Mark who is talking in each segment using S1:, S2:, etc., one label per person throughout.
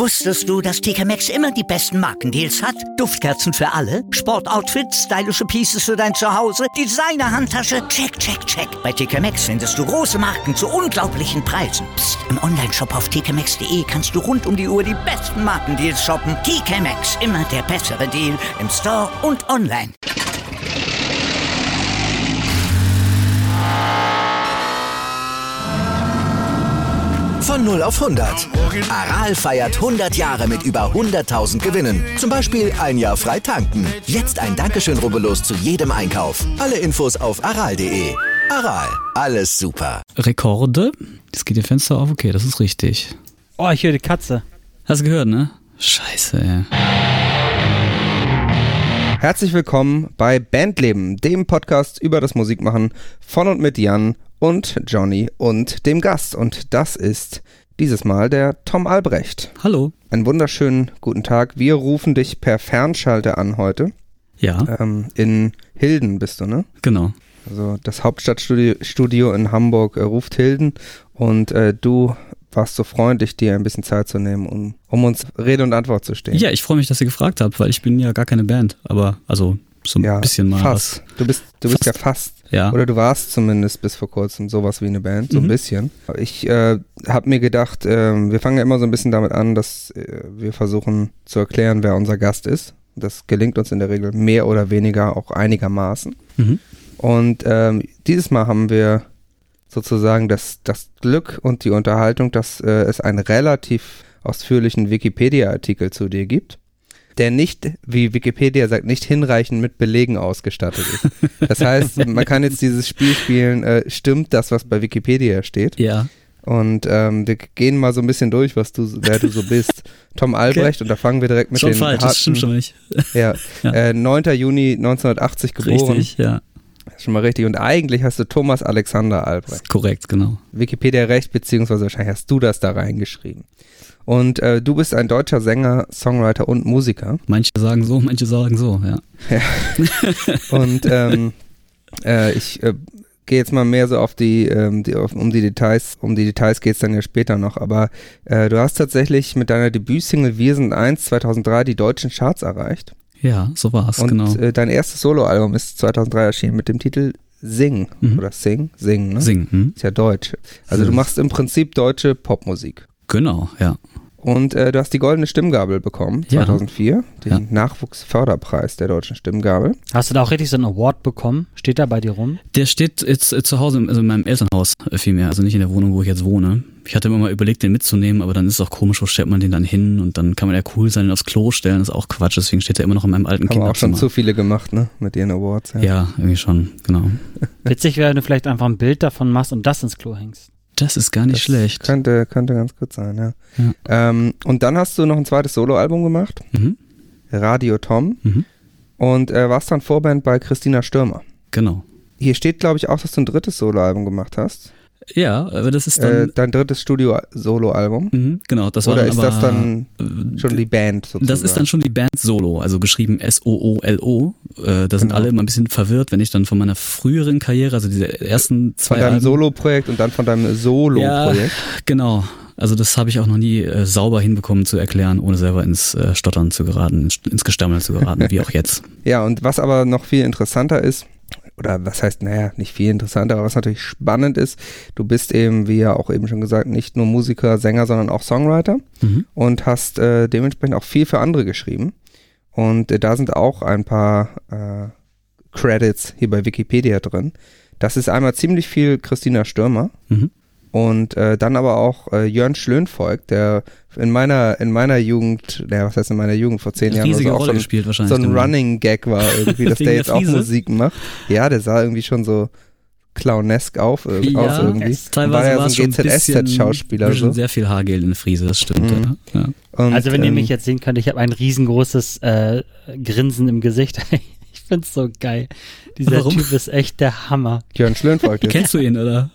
S1: Wusstest du, dass TK Maxx immer die besten Markendeals hat? Duftkerzen für alle, Sportoutfits, stylische Pieces für dein Zuhause, Designer-Handtasche, check, check, check. Bei TK Maxx findest du große Marken zu unglaublichen Preisen. Psst. Im Onlineshop auf tkmaxx.de kannst du rund um die Uhr die besten Markendeals shoppen. TK Maxx, immer der bessere Deal im Store und online.
S2: Von 0 auf 100. Aral feiert 100 Jahre mit über 100.000 Gewinnen. Zum Beispiel ein Jahr frei tanken. Jetzt ein Dankeschön, rubbellos zu jedem Einkauf. Alle Infos auf aral.de. Aral, alles super.
S3: Rekorde? Jetzt geht ihr Fenster auf. Okay, das ist richtig.
S4: Oh, ich höre die Katze.
S3: Hast du gehört, ne? Scheiße, ey.
S5: Herzlich willkommen bei Bandleben, dem Podcast über das Musikmachen von und mit Jan und Johnny und dem Gast. Und das ist dieses Mal der Tom Albrecht.
S3: Hallo.
S5: Einen wunderschönen guten Tag. Wir rufen dich per Fernschalter an heute.
S3: Ja.
S5: In Hilden bist du, ne?
S3: Genau.
S5: Also das Hauptstadtstudio in Hamburg ruft Hilden und du warst so freundlich, dir ein bisschen Zeit zu nehmen, um uns Rede und Antwort zu stehen.
S3: Ja, ich freue mich, dass ihr gefragt habt, weil ich bin ja gar keine Band, aber also so ein bisschen mal
S5: fast. Du bist ja fast.
S3: Ja.
S5: Oder du warst zumindest bis vor kurzem sowas wie eine Band, so ein bisschen. Ich habe mir gedacht, wir fangen ja immer so ein bisschen damit an, dass wir versuchen zu erklären, wer unser Gast ist. Das gelingt uns in der Regel mehr oder weniger auch einigermaßen. Mhm. Und dieses Mal haben wir sozusagen das Glück und die Unterhaltung, dass es einen relativ ausführlichen Wikipedia-Artikel zu dir gibt, der nicht, wie Wikipedia sagt, nicht hinreichend mit Belegen ausgestattet ist. Das heißt, man kann jetzt dieses Spiel spielen, stimmt das, was bei Wikipedia steht?
S3: Ja.
S5: Und wir gehen mal so ein bisschen durch, wer du so bist. Tom Albrecht, okay. Und da fangen wir direkt mit
S3: schon
S5: den
S3: falsch, das stimmt schon nicht.
S5: Ja, ja. 9. Juni 1980 geboren.
S3: Richtig, ja.
S5: Das ist schon mal richtig. Und eigentlich hast du Thomas Alexander Albrecht.
S3: Korrekt, genau.
S5: Wikipedia recht, beziehungsweise wahrscheinlich hast du das da reingeschrieben. Und du bist ein deutscher Sänger, Songwriter und Musiker.
S3: Manche sagen so, manche sagen so, ja.
S5: Und ich gehe jetzt mal mehr so auf um die Details. Um die Details geht es dann ja später noch. Aber du hast tatsächlich mit deiner Debütsingle Wir sind eins 2003 die deutschen Charts erreicht.
S3: Ja, so war's,
S5: und,
S3: genau.
S5: Und dein erstes Soloalbum ist 2003 erschienen mit dem Titel Sing. Oder Sing, ne?
S3: Sing.
S5: Ist ja deutsch. Also du machst im Prinzip deutsche Popmusik.
S3: Genau, ja.
S5: Und du hast die Goldene Stimmgabel bekommen, 2004, den Nachwuchsförderpreis der Deutschen Stimmgabel.
S4: Hast du da auch richtig so einen Award bekommen? Steht da bei dir rum?
S3: Der steht jetzt zu Hause, also in meinem Elternhaus vielmehr, also nicht in der Wohnung, wo ich jetzt wohne. Ich hatte immer mal überlegt, den mitzunehmen, aber dann ist es auch komisch, wo stellt man den dann hin und dann kann man ja cool sein, den aufs Klo stellen, das ist auch Quatsch, deswegen steht der immer noch in meinem alten Kinderzimmer.
S5: Haben auch schon zu viele gemacht, ne, mit ihren Awards.
S3: Ja, irgendwie schon, genau.
S4: Witzig wäre, wenn du vielleicht einfach ein Bild davon machst und das ins Klo hängst.
S3: Das ist gar nicht schlecht.
S5: Könnte ganz gut sein, ja. Und dann hast du noch ein zweites Soloalbum gemacht, Radio Tom, und warst dann Vorband bei Christina Stürmer.
S3: Genau.
S5: Hier steht, glaube ich, auch, dass du ein drittes Soloalbum gemacht hast.
S3: Ja, aber das ist dann...
S5: dein drittes Studio-Solo-Album.
S3: Genau, das war
S5: Oder
S3: dann
S5: ist
S3: aber,
S5: das dann schon die Band sozusagen?
S3: Das ist dann schon die Band Solo, also geschrieben S-O-O-L-O. Da sind alle immer ein bisschen verwirrt, wenn ich dann von meiner früheren Karriere, also diese ersten zwei
S5: Von deinem
S3: Alben,
S5: Solo-Projekt und dann von deinem Solo-Projekt?
S3: Ja, genau. Also das habe ich auch noch nie sauber hinbekommen zu erklären, ohne selber ins Stottern zu geraten, ins Gestammel zu geraten, wie auch jetzt.
S5: Ja, und was aber noch viel interessanter ist, oder was heißt, nicht viel interessanter, aber was natürlich spannend ist, du bist eben, wie ja auch eben schon gesagt, nicht nur Musiker, Sänger, sondern auch Songwriter und hast dementsprechend auch viel für andere geschrieben. Und da sind auch ein paar Credits hier bei Wikipedia drin. Das ist einmal ziemlich viel Christina Stürmer und dann aber auch Jörn Schlönvolk, der in meiner Jugend, was heißt in meiner Jugend, vor 10 Jahren
S3: riesige
S5: auch
S3: Rolle gespielt wahrscheinlich.
S5: So ein Running Gag war irgendwie, dass der jetzt auch Musik macht. Ja, der sah irgendwie schon so clownesk aus irgendwie.
S3: Teilweise
S5: war ja
S3: war
S5: so ein GZSZ-Schauspieler.
S3: So. Sehr viel Haargel in der Friese, das stimmt. Ja.
S5: Und,
S4: also wenn ihr mich jetzt sehen könnt, ich habe ein riesengroßes Grinsen im Gesicht. Ich find's so geil. Dieser Typ ist echt der Hammer.
S5: Jörn Schlönvolk.
S3: Kennst du ihn, oder?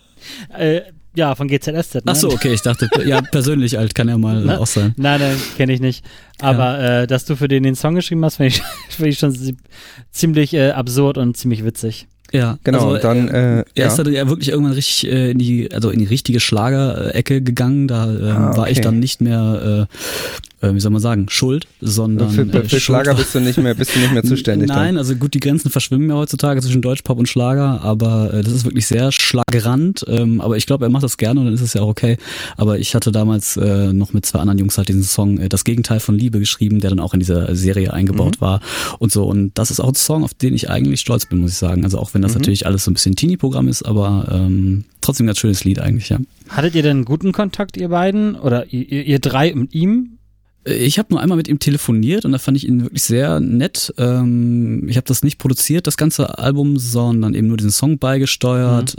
S4: Ja, von GZSZ. Ne?
S3: Ach so, okay, ich dachte, ja, persönlich alt kann er mal auch sein.
S4: Nein, kenne ich nicht. Aber dass du für den Song geschrieben hast, finde ich schon ziemlich absurd und ziemlich witzig.
S3: Ja,
S5: genau.
S3: Also,
S5: dann,
S3: er ist dann ja wirklich irgendwann richtig in die richtige Schlagerecke gegangen. Da war ich dann nicht mehr wie soll man sagen, Schuld, sondern
S5: für Schlager bist du nicht mehr zuständig.
S3: Nein, also gut, die Grenzen verschwimmen ja heutzutage zwischen Deutschpop und Schlager, aber das ist wirklich sehr schlagerant, aber ich glaube, er macht das gerne und dann ist es ja auch okay. Aber ich hatte damals noch mit 2 anderen Jungs halt diesen Song Das Gegenteil von Liebe geschrieben, der dann auch in dieser Serie eingebaut war und so. Und das ist auch ein Song, auf den ich eigentlich stolz bin, muss ich sagen. Also auch wenn das natürlich alles so ein bisschen Teenie-Programm ist, aber trotzdem ein ganz schönes Lied eigentlich, ja.
S4: Hattet ihr denn einen guten Kontakt, ihr beiden? Oder ihr 3 mit ihm?
S3: Ich habe nur einmal mit ihm telefoniert und da fand ich ihn wirklich sehr nett. Ich habe das nicht produziert, das ganze Album, sondern eben nur diesen Song beigesteuert.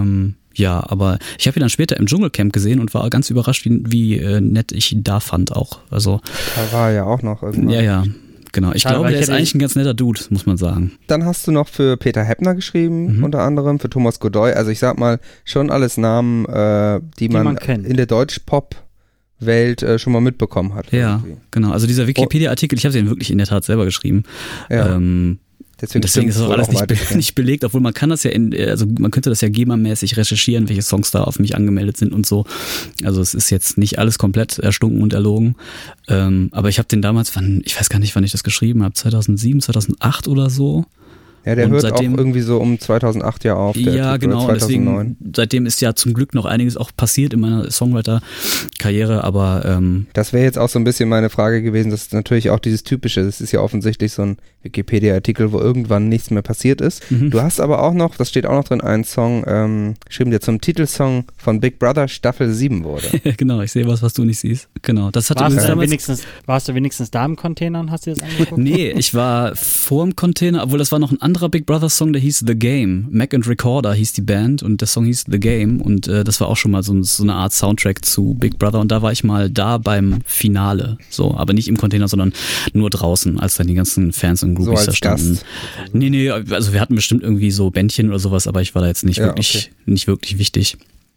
S3: Ja, aber ich habe ihn dann später im Dschungelcamp gesehen und war ganz überrascht, wie nett ich ihn da fand auch. Also
S5: da war er ja auch noch irgendwann.
S3: Ja. Genau, ich glaube, der ist eigentlich ein ganz netter Dude, muss man sagen.
S5: Dann hast du noch für Peter Heppner geschrieben, unter anderem, für Thomas Godoy. Also ich sag mal, schon alles Namen, die man in der Deutsch-Pop-Welt schon mal mitbekommen hat.
S3: Ja, irgendwie. Genau. Also dieser Wikipedia-Artikel, ich habe den wirklich in der Tat selber geschrieben.
S5: Ja.
S3: Deswegen ist das auch alles nicht belegt, obwohl man kann das ja man könnte das ja GEMA-mäßig recherchieren, welche Songs da auf mich angemeldet sind und so. Also es ist jetzt nicht alles komplett erstunken und erlogen. Aber ich habe den damals, ich weiß gar nicht, wann ich das geschrieben habe, 2007, 2008 oder so.
S5: Ja, der hört seitdem, auch irgendwie so um 2008 ja auf.
S3: Ja, genau. 2009. Deswegen, seitdem ist ja zum Glück noch einiges auch passiert in meiner Songwriter-Karriere, aber
S5: das wäre jetzt auch so ein bisschen meine Frage gewesen, das ist natürlich auch dieses Typische, das ist ja offensichtlich so ein Wikipedia-Artikel, wo irgendwann nichts mehr passiert ist. Du hast aber auch noch, das steht auch noch drin, einen Song geschrieben, der zum Titelsong von Big Brother Staffel 7 wurde.
S3: Genau, ich sehe was du nicht siehst. Genau. Das hat
S4: warst du wenigstens da im Container und hast dir das angeguckt?
S3: Nee, ich war vor dem Container, obwohl das war noch ein anderer Big Brother Song, der hieß The Game. Mac and Recorder hieß die Band und der Song hieß The Game und das war auch schon mal so eine Art Soundtrack zu Big Brother und da war ich mal da beim Finale, so, aber nicht im Container, sondern nur draußen, als dann die ganzen Fans und Groupies
S5: so
S3: da standen.
S5: Gast.
S3: Nee, also wir hatten bestimmt irgendwie so Bändchen oder sowas, aber ich war da jetzt nicht wirklich wichtig.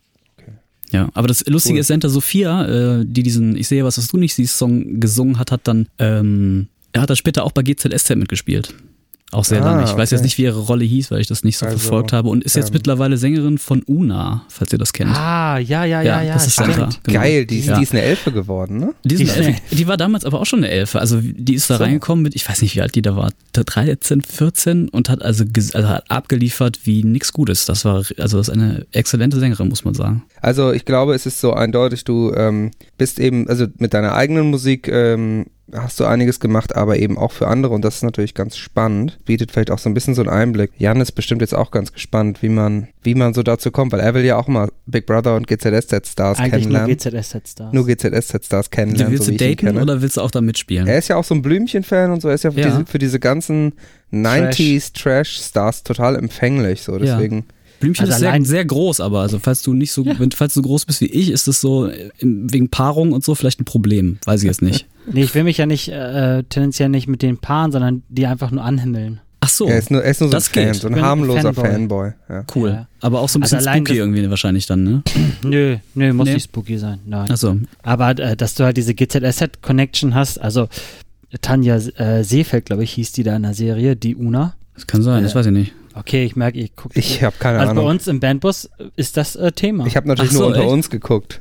S3: Ja, aber das Lustige ist, Santa Sophia, die diesen Ich sehe was du nicht siehst Song gesungen hat dann er hat dann später auch bei GZSZ mitgespielt. Auch sehr lange. Ich weiß jetzt nicht, wie ihre Rolle hieß, weil ich das nicht so verfolgt habe und ist jetzt mittlerweile Sängerin von Una, falls ihr das kennt.
S4: Ja.
S3: Das ist Santa. Genau.
S5: Geil, die ist eine Elfe geworden, ne?
S3: Die war damals aber auch schon eine Elfe. Also die ist da reingekommen mit, ich weiß nicht, wie alt die da war, 13, 14 und hat hat abgeliefert wie nix Gutes. Das ist eine exzellente Sängerin, muss man sagen.
S5: Also ich glaube, es ist so eindeutig, du bist eben, also mit deiner eigenen Musik hast du einiges gemacht, aber eben auch für andere und das ist natürlich ganz spannend. Bietet vielleicht auch so ein bisschen so einen Einblick. Jan ist bestimmt jetzt auch ganz gespannt, wie man so dazu kommt, weil er will ja auch mal Big Brother und GZSZ-Stars kennenlernen.
S4: Eigentlich nur GZSZ-Stars.
S5: Nur GZSZ-Stars kennenlernen,
S3: willst
S5: so wie
S3: du daten
S5: ich ihn kenne.
S3: Oder willst du auch da mitspielen?
S5: Er ist ja auch so ein Blümchen-Fan und so, er ist ja für diese ganzen 90s-Trash-Stars total empfänglich, so deswegen...
S3: Blümchen ist sehr groß, aber also falls du so groß bist wie ich, ist das so wegen Paarung und so vielleicht ein Problem. Weiß ich jetzt nicht.
S4: Nee, ich will mich ja nicht tendenziell nicht mit den Paaren, sondern die einfach nur anhimmeln.
S3: Ach so.
S5: Er ist nur so ein Fan, so ein harmloser Fanboy. Ja.
S3: Cool. Ja. Aber auch so ein bisschen spooky irgendwie wahrscheinlich dann, ne?
S4: Nö, muss nicht spooky sein. Nein.
S3: Ach so.
S4: Aber dass du halt diese GZSZ-Connection hast, also Tanja Seefeld, glaube ich, hieß die da in der Serie, die Una.
S3: Das kann sein, das weiß ich nicht.
S4: Okay, ich merke, ihr guckt.
S5: Ich habe keine Ahnung.
S4: Also bei uns im Bandbus ist das Thema.
S5: Ich habe natürlich nur unter uns geguckt.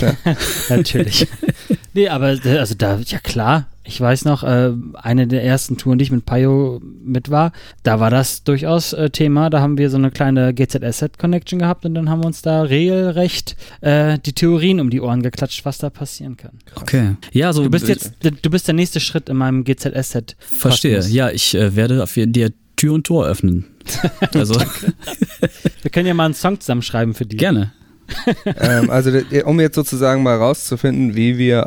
S4: Natürlich. Nee, aber also da, ja klar, ich weiß noch, eine der ersten Touren, die ich mit Payo mit war, da war das durchaus Thema. Da haben wir so eine kleine GZSZ-Connection gehabt und dann haben wir uns da regelrecht die Theorien um die Ohren geklatscht, was da passieren kann.
S3: Okay. Ja, so
S4: du bist der nächste Schritt in meinem GZSZ.
S3: Verstehe. Ja, ich werde dir Tür und Tor öffnen. Also.
S4: Wir können ja mal einen Song zusammenschreiben für die.
S3: Gerne.
S5: Also um jetzt sozusagen mal rauszufinden, wie wir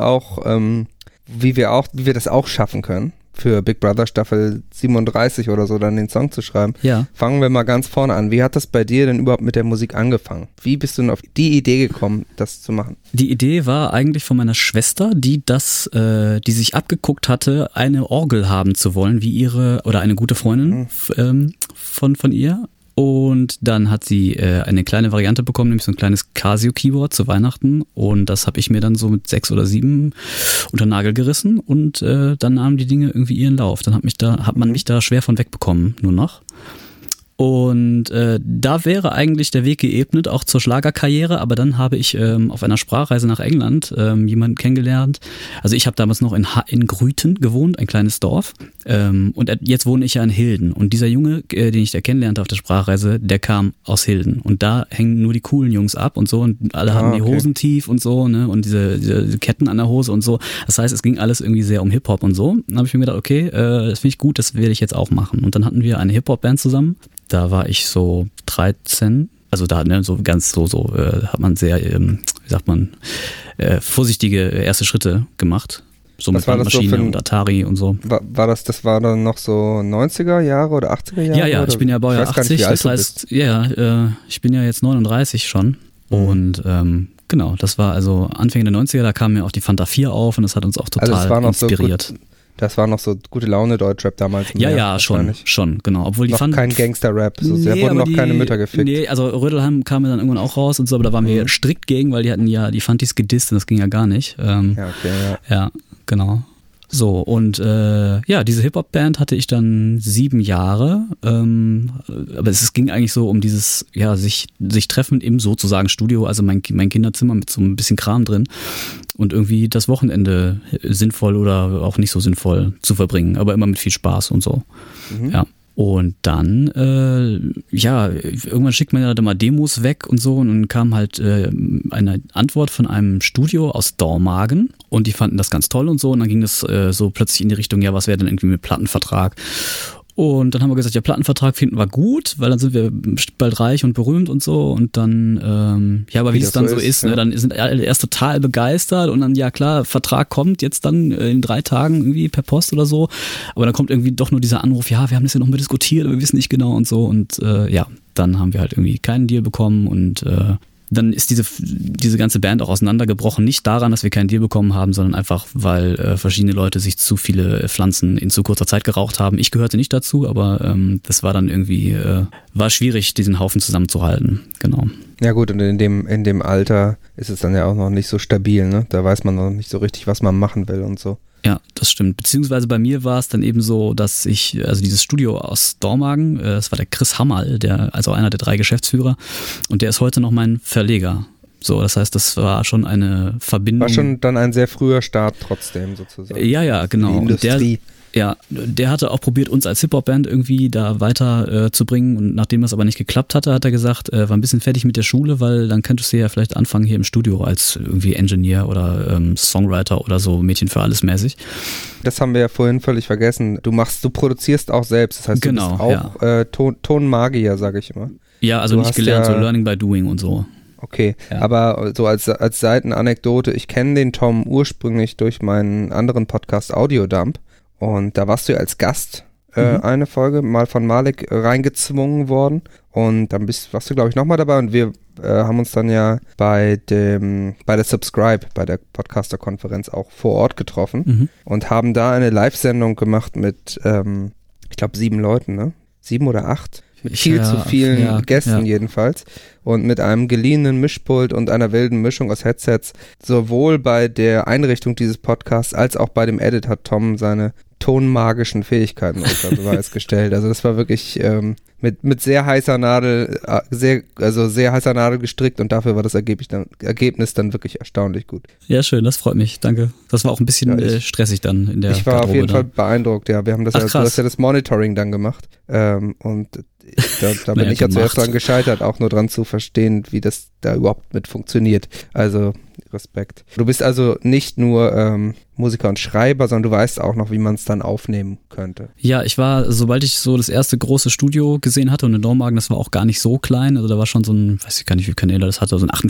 S5: das auch schaffen können, für Big Brother Staffel 37 oder so dann den Song zu schreiben.
S3: Ja.
S5: Fangen wir mal ganz vorne an. Wie hat das bei dir denn überhaupt mit der Musik angefangen? Wie bist du denn auf die Idee gekommen, das zu machen?
S3: Die Idee war eigentlich von meiner Schwester, die sich abgeguckt hatte, eine Orgel haben zu wollen, wie eine gute Freundin von ihr. Und dann hat sie eine kleine Variante bekommen, nämlich so ein kleines Casio-Keyboard zu Weihnachten. Und das habe ich mir dann so mit 6 oder 7 unter den Nagel gerissen. Und dann nahmen die Dinge irgendwie ihren Lauf. Dann hat man mich da schwer von wegbekommen, nur noch. Und da wäre eigentlich der Weg geebnet, auch zur Schlagerkarriere, aber dann habe ich auf einer Sprachreise nach England jemanden kennengelernt. Also ich habe damals noch in Grüten gewohnt, ein kleines Dorf. Und jetzt wohne ich ja in Hilden. Und dieser Junge, den ich da kennenlernte auf der Sprachreise, der kam aus Hilden. Und da hängen nur die coolen Jungs ab und so. Und alle hatten die Hosen tief und so, ne? Und diese Ketten an der Hose und so. Das heißt, es ging alles irgendwie sehr um Hip-Hop und so. Dann habe ich mir gedacht, okay, das finde ich gut, das werde ich jetzt auch machen. Und dann hatten wir eine Hip-Hop-Band zusammen. Da war ich so 13, also da, ne, so ganz so hat man sehr, wie sagt man, vorsichtige erste Schritte gemacht. So mit Maschine so und Atari und so.
S5: Das war dann noch so 90er Jahre oder 80er Jahre?
S3: Ja, ich bin ja Baujahr 80, das heißt, ich bin ja jetzt 39 schon. Und genau, das war also Anfang der 90er, da kam ja auch die Fanta 4 auf und das hat uns auch total inspiriert.
S5: Das war noch so gute Laune Deutschrap damals.
S3: Ja, schon, genau. Obwohl die
S5: noch kein Gangster-Rap, da wurden noch keine Mütter gefickt.
S3: Nee, also Rödelheim kam ja dann irgendwann auch raus und so, aber da waren wir strikt gegen, weil die hatten ja die Fantis gedisst und das ging ja gar nicht. Ja, genau. So, und diese Hip-Hop-Band hatte ich dann 7 Jahre, aber es ging eigentlich so um dieses, sich treffen im sozusagen Studio, also mein Kinderzimmer mit so ein bisschen Kram drin und irgendwie das Wochenende sinnvoll oder auch nicht so sinnvoll zu verbringen, aber immer mit viel Spaß und so, ja. Und dann, irgendwann schickt man ja da mal Demos weg und so und dann kam halt eine Antwort von einem Studio aus Dormagen und die fanden das ganz toll und so und dann ging das so plötzlich in die Richtung, was wäre denn irgendwie mit Plattenvertrag? Und dann haben wir gesagt, Plattenvertrag finden wir gut, weil dann sind wir bald reich und berühmt und so und dann, aber wie es dann so ist, ne, dann sind alle erst total begeistert und dann, ja klar, Vertrag kommt jetzt dann in 3 Tagen irgendwie per Post oder so, aber dann kommt irgendwie doch nur dieser Anruf, wir haben das ja noch mal diskutiert, aber wir wissen nicht genau und so und dann haben wir halt irgendwie keinen Deal bekommen und dann ist diese ganze Band auch auseinandergebrochen. Nicht daran, dass wir keinen Deal bekommen haben, sondern einfach, weil verschiedene Leute sich zu viele Pflanzen in zu kurzer Zeit geraucht haben. Ich gehörte nicht dazu, aber das war dann irgendwie, war schwierig, diesen Haufen zusammenzuhalten. Genau.
S5: Ja gut, und in dem Alter ist es dann ja auch noch nicht so stabil, ne? Da weiß man noch nicht so richtig, was man machen will und so.
S3: Ja, das stimmt. Beziehungsweise bei mir war es dann eben so, dass also dieses Studio aus Dormagen, das war der Chris Hammerl, also einer der 3 Geschäftsführer und der ist heute noch mein Verleger. So, das heißt, das war schon eine Verbindung.
S5: War schon dann ein sehr früher Start trotzdem sozusagen.
S3: Ja, genau.
S5: Die Industrie.
S3: Der hatte auch probiert, uns als Hip-Hop-Band irgendwie da weiter zu bringen und nachdem das aber nicht geklappt hatte, hat er gesagt, war ein bisschen fertig mit der Schule, weil dann könntest du ja vielleicht anfangen hier im Studio als irgendwie Engineer oder Songwriter oder so, Mädchen für alles mäßig.
S5: Das haben wir ja vorhin völlig vergessen. Du produzierst auch selbst, das heißt, du bist auch Tonmagier, sage ich immer.
S3: Ja, also nicht gelernt, so Learning by Doing und so.
S5: Okay, aber so als Seitenanekdote, ich kenne den Tom ursprünglich durch meinen anderen Podcast Audiodump. Und da warst du ja als Gast eine Folge mal von Malik reingezwungen worden. Und dann warst du, glaube ich, nochmal dabei. Und wir haben uns dann ja bei der Subscribe, bei der Podcaster-Konferenz auch vor Ort getroffen und haben da eine Live-Sendung gemacht mit, ich glaube, 7 Leuten, ne? 7 oder 8. Mit viel zu vielen Gästen jedenfalls. Und mit einem geliehenen Mischpult und einer wilden Mischung aus Headsets. Sowohl bei der Einrichtung dieses Podcasts als auch bei dem Edit hat Tom seine tonmagischen Fähigkeiten unter Beweis gestellt. Also das war wirklich mit sehr heißer Nadel, sehr heißer Nadel gestrickt und dafür war das Ergebnis dann wirklich erstaunlich gut.
S3: Ja, schön, das freut mich, danke. Das war auch ein bisschen stressig dann in der
S5: Ich war auf jeden Fall beeindruckt, ja. Wir haben das du hast ja das Monitoring dann gemacht und da bin ich ja zuerst dran gescheitert, auch nur dran zu verstehen, wie das da überhaupt mit funktioniert. Also Respekt. Du bist also nicht nur Musiker und Schreiber, sondern du weißt auch noch, wie man es dann aufnehmen könnte.
S3: Ja, sobald ich so das erste große Studio gesehen hatte und in Dormagen, das war auch gar nicht so klein, also da war schon so ein, weiß ich gar nicht, wie viele Kanäle das hatte, so ein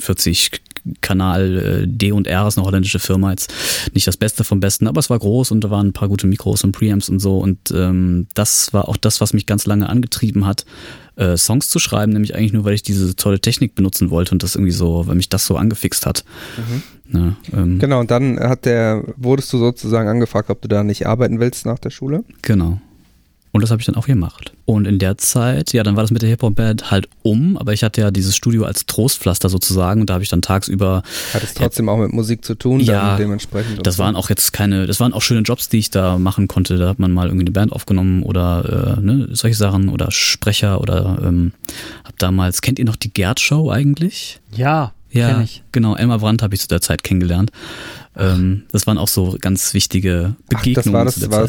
S3: 48-Kanal D&R, ist eine holländische Firma, jetzt nicht das Beste vom Besten, aber es war groß und da waren ein paar gute Mikros und Preamps und so und das war auch das, was mich ganz lange angetrieben hat, Songs zu schreiben, nämlich eigentlich nur, weil ich diese tolle Technik benutzen wollte und das irgendwie so, weil mich das so angefixt hat. Ja,
S5: genau, und dann wurdest du sozusagen angefragt, ob du da nicht arbeiten willst nach der Schule?
S3: Genau. Und das habe ich dann auch gemacht. Und in der Zeit, ja, dann war das mit der Hip-Hop-Band halt aber ich hatte ja dieses Studio als Trostpflaster sozusagen und da habe ich dann tagsüber...
S5: Hat es trotzdem auch mit Musik zu tun,
S3: ja,
S5: dann dementsprechend?
S3: Das waren auch jetzt das waren auch schöne Jobs, die ich da machen konnte. Da hat man mal irgendwie eine Band aufgenommen oder solche Sachen oder Sprecher oder hab damals, kennt ihr noch die Gerd-Show eigentlich?
S4: Ja,
S3: ja,
S4: ich.
S3: Genau, Elmar Brandt habe ich zu der Zeit kennengelernt. Das waren auch so ganz wichtige Begegnungen.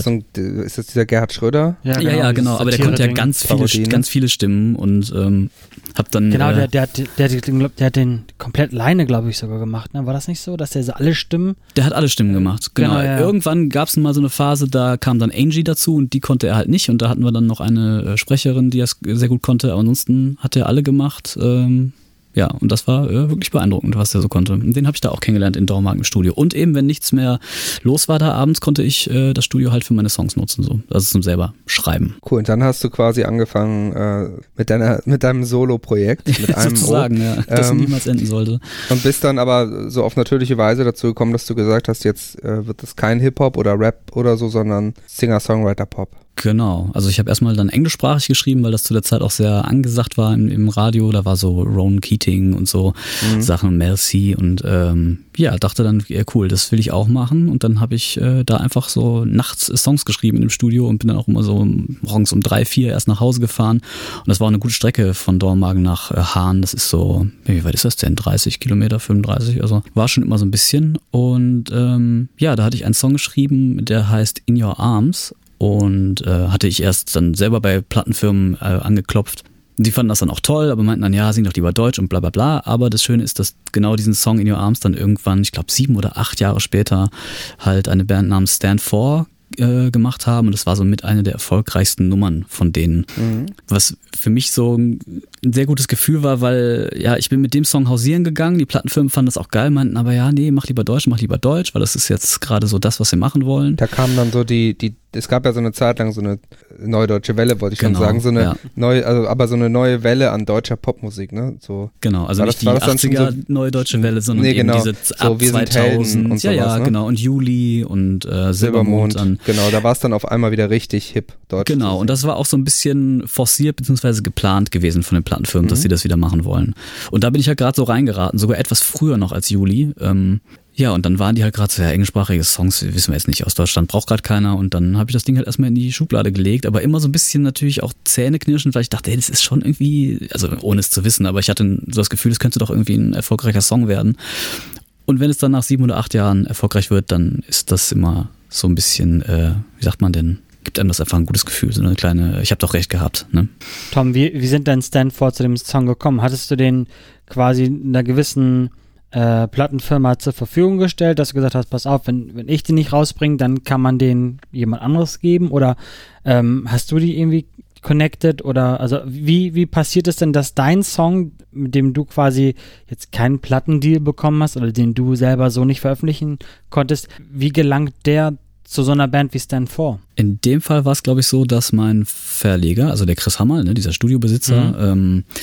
S5: Ist das dieser Gerhard Schröder?
S3: Ja, genau, aber der konnte ja ganz viele Stimmen und hab dann...
S4: Genau, der hat den komplett alleine, glaube ich, sogar gemacht, ne? War das nicht so, dass der so alle Stimmen...
S3: Der hat alle Stimmen gemacht, genau. Ja. Irgendwann gab es mal so eine Phase, da kam dann Angie dazu und die konnte er halt nicht und da hatten wir dann noch eine Sprecherin, die das sehr gut konnte, aber ansonsten hat er alle gemacht. Ja, und das war wirklich beeindruckend, was der so konnte. Den habe ich da auch kennengelernt in Dormagen im Studio. Und eben, wenn nichts mehr los war da abends, konnte ich das Studio halt für meine Songs nutzen, so. Also zum selber schreiben.
S5: Cool, und dann hast du quasi angefangen mit deinem Solo-Projekt, mit einem
S3: sozusagen, ja, das niemals enden sollte.
S5: Und bist dann aber so auf natürliche Weise dazu gekommen, dass du gesagt hast, jetzt wird das kein Hip-Hop oder Rap oder so, sondern Singer-Songwriter-Pop.
S3: Genau, also ich habe erstmal dann englischsprachig geschrieben, weil das zu der Zeit auch sehr angesagt war im Radio, da war so Ronan Keating und so Sachen, Mel C und dachte dann, ja, cool, das will ich auch machen und dann habe ich da einfach so nachts Songs geschrieben in dem Studio und bin dann auch immer so morgens um 3, 4 erst nach Hause gefahren und das war auch eine gute Strecke von Dormagen nach Hahn, das ist so, wie weit ist das denn, 30 Kilometer, 35, also war schon immer so ein bisschen und da hatte ich einen Song geschrieben, der heißt In Your Arms. Und hatte ich erst dann selber bei Plattenfirmen angeklopft. Die fanden das dann auch toll, aber meinten dann, ja, sing doch lieber Deutsch und bla bla bla. Aber das Schöne ist, dass genau diesen Song In Your Arms dann irgendwann, ich glaube 7 oder 8 Jahre später, halt eine Band namens Stand For gemacht haben. Und das war so mit einer der erfolgreichsten Nummern von denen. Was für mich so ein sehr gutes Gefühl war, weil ja, ich bin mit dem Song hausieren gegangen. Die Plattenfirmen fanden das auch geil, meinten aber ja, nee, mach lieber Deutsch, weil das ist jetzt gerade so das, was wir machen wollen.
S5: Da kam dann so es gab ja so eine Zeit lang so eine neue deutsche Welle, wollte ich schon sagen, so eine neue, aber so eine neue Welle an deutscher Popmusik, ne? So.
S3: Genau, also nicht die 80er neue deutsche Welle, sondern eben diese ab 2000 und sowas, ne? Genau, und Juli und Silbermond.
S5: Genau, da war es dann auf einmal wieder richtig hip, Deutsch.
S3: Genau, und das war auch so ein bisschen forciert bzw. geplant gewesen von den Plattenfirmen, dass sie das wieder machen wollen. Und da bin ich ja gerade so reingeraten, sogar etwas früher noch als Juli. Ja, und dann waren die halt gerade so, ja, englischsprachige Songs, wissen wir jetzt nicht, aus Deutschland braucht gerade keiner und dann habe ich das Ding halt erstmal in die Schublade gelegt, aber immer so ein bisschen natürlich auch zähneknirschend, weil ich dachte, das ist schon irgendwie, also ohne es zu wissen, aber ich hatte so das Gefühl, es könnte doch irgendwie ein erfolgreicher Song werden. Und wenn es dann nach 7 oder 8 Jahren erfolgreich wird, dann ist das immer so ein bisschen, wie sagt man denn, gibt einem das einfach ein gutes Gefühl, so eine kleine, ich habe doch recht gehabt. Ne?
S4: Tom, wie sind denn Stand For zu dem Song gekommen? Hattest du den quasi in einer gewissen Plattenfirma zur Verfügung gestellt, dass du gesagt hast, pass auf, wenn ich den nicht rausbringe, dann kann man den jemand anderes geben oder hast du die irgendwie connected oder also wie passiert es denn, dass dein Song, mit dem du quasi jetzt keinen Plattendeal bekommen hast oder den du selber so nicht veröffentlichen konntest, wie gelangt der zu so einer Band wie Stand For?
S3: In dem Fall war es, glaube ich, so, dass mein Verleger, also der Chris Hammerl, ne, dieser Studiobesitzer,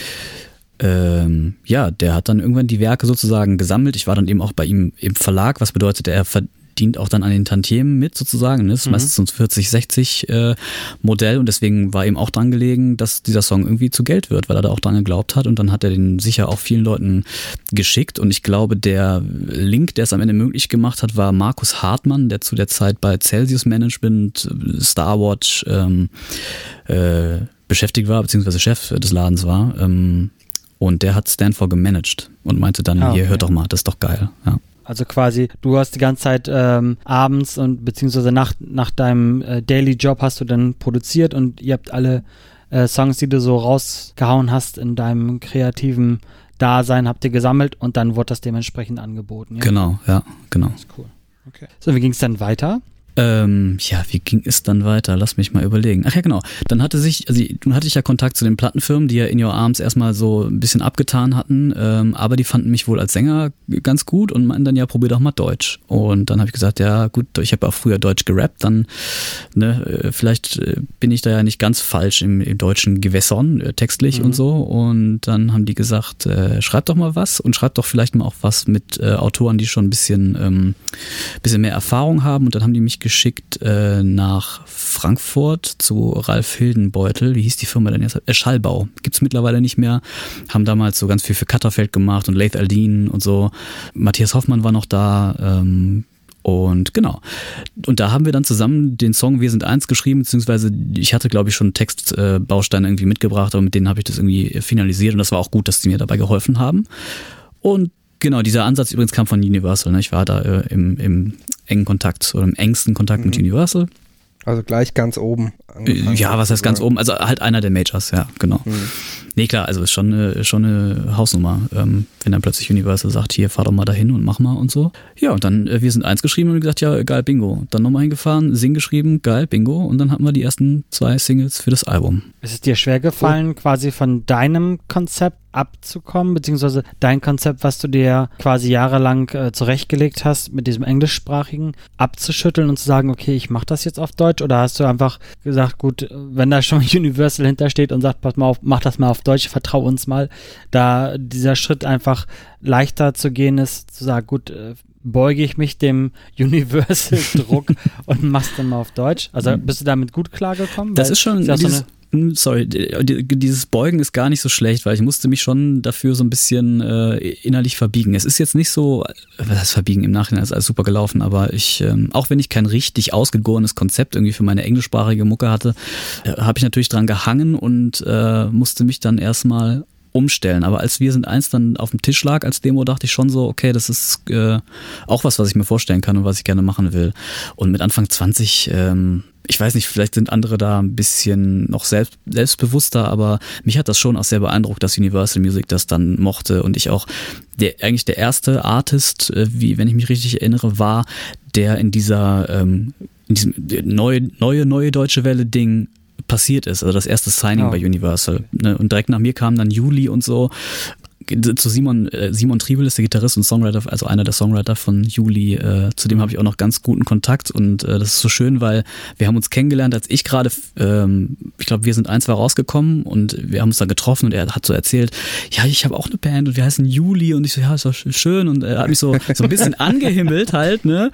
S3: der hat dann irgendwann die Werke sozusagen gesammelt. Ich war dann eben auch bei ihm im Verlag, was bedeutet, er verdient auch dann an den Tantiemen mit sozusagen. Ne? Das ist meistens so ein 40-60 Modell und deswegen war ihm auch dran gelegen, dass dieser Song irgendwie zu Geld wird, weil er da auch dran geglaubt hat und dann hat er den sicher auch vielen Leuten geschickt und ich glaube, der Link, der es am Ende möglich gemacht hat, war Markus Hartmann, der zu der Zeit bei Celsius Management, Starwatch beschäftigt war, beziehungsweise Chef des Ladens war. Und der hat Stand For gemanagt und meinte dann, hier, hört doch mal, das ist doch geil. Ja.
S4: Also quasi, du hast die ganze Zeit abends und beziehungsweise nach deinem Daily Job hast du dann produziert und ihr habt alle Songs, die du so rausgehauen hast in deinem kreativen Dasein, habt ihr gesammelt und dann wurde das dementsprechend angeboten. Ja?
S3: Genau, ja, genau.
S4: Das ist cool. Okay. So, wie ging es dann weiter?
S3: Wie ging es dann weiter? Lass mich mal überlegen. Ach ja, genau. Dann hatte ich ja Kontakt zu den Plattenfirmen, die ja In Your Arms erstmal so ein bisschen abgetan hatten, aber die fanden mich wohl als Sänger ganz gut und meinten dann, ja, probier doch mal Deutsch. Und dann habe ich gesagt, ja gut, ich habe auch früher Deutsch gerappt, dann vielleicht bin ich da ja nicht ganz falsch im deutschen Gewässern, textlich und so. Und dann haben die gesagt, schreib doch mal was und schreib doch vielleicht mal auch was mit Autoren, die schon ein bisschen mehr Erfahrung haben. Und dann haben die mich geschickt nach Frankfurt zu Ralf Hildenbeutel. Wie hieß die Firma denn jetzt? Schallbau. Gibt's mittlerweile nicht mehr. Haben damals so ganz viel für Cutterfeld gemacht und Laith Aldin und so. Matthias Hoffmann war noch da. Und genau. Und da haben wir dann zusammen den Song Wir sind eins geschrieben, beziehungsweise ich hatte, glaube ich, schon Textbausteine irgendwie mitgebracht, aber mit denen habe ich das irgendwie finalisiert und das war auch gut, dass die mir dabei geholfen haben. Und genau, dieser Ansatz übrigens kam von Universal. Ne? Ich war da im engen Kontakt oder im engsten Kontakt mit Universal.
S5: Also gleich ganz oben.
S3: Ja, was heißt ganz oben? Also halt einer der Majors, ja, genau. Nee, klar, also ist schon eine Hausnummer, wenn dann plötzlich Universal sagt, hier, fahr doch mal dahin und mach mal und so. Ja, und dann Wir sind eins geschrieben und gesagt, ja, geil, Bingo. Dann nochmal hingefahren, Sing geschrieben, geil, Bingo. Und dann hatten wir die ersten 2 Singles für das Album.
S4: Ist es dir schwer gefallen, quasi von deinem Konzept abzukommen, beziehungsweise dein Konzept, was du dir quasi jahrelang zurechtgelegt hast, mit diesem englischsprachigen abzuschütteln und zu sagen, okay, ich mach das jetzt auf Deutsch? Oder hast du einfach gesagt, gut, wenn da schon Universal hintersteht und sagt, pass mal auf, mach das mal auf Deutsch, vertrau uns mal, da dieser Schritt einfach leichter zu gehen ist, zu sagen, gut, beuge ich mich dem Universal-Druck und mach's dann mal auf Deutsch? Also bist du damit gut klargekommen?
S3: Das ist schon dieses Beugen ist gar nicht so schlecht, weil ich musste mich schon dafür so ein bisschen innerlich verbiegen. Es ist jetzt nicht so, was heißt verbiegen, im Nachhinein ist alles super gelaufen, aber ich, auch wenn ich kein richtig ausgegorenes Konzept irgendwie für meine englischsprachige Mucke hatte, habe ich natürlich dran gehangen und musste mich dann erstmal umstellen. Aber als Wir sind eins dann auf dem Tisch lag als Demo, dachte ich schon so, okay, das ist auch was ich mir vorstellen kann und was ich gerne machen will. Und mit Anfang 20, ich weiß nicht, vielleicht sind andere da ein bisschen noch selbstbewusster, aber mich hat das schon auch sehr beeindruckt, dass Universal Music das dann mochte und ich auch eigentlich der erste Artist, wie wenn ich mich richtig erinnere, war, der in diesem neue deutsche Welle Ding passiert ist, also das erste Signing bei Universal. Ne? Und direkt nach mir kam dann Juli und so. Zu Simon Triebel ist der Gitarrist und Songwriter, also einer der Songwriter von Juli, zu dem habe ich auch noch ganz guten Kontakt und das ist so schön, weil wir haben uns kennengelernt, als ich gerade, ich glaube, Wir sind eins war rausgekommen und wir haben uns dann getroffen und er hat so erzählt, ja, ich habe auch eine Band und wir heißen Juli und ich so, ja, ist doch schön und er hat mich so ein bisschen angehimmelt halt, ne?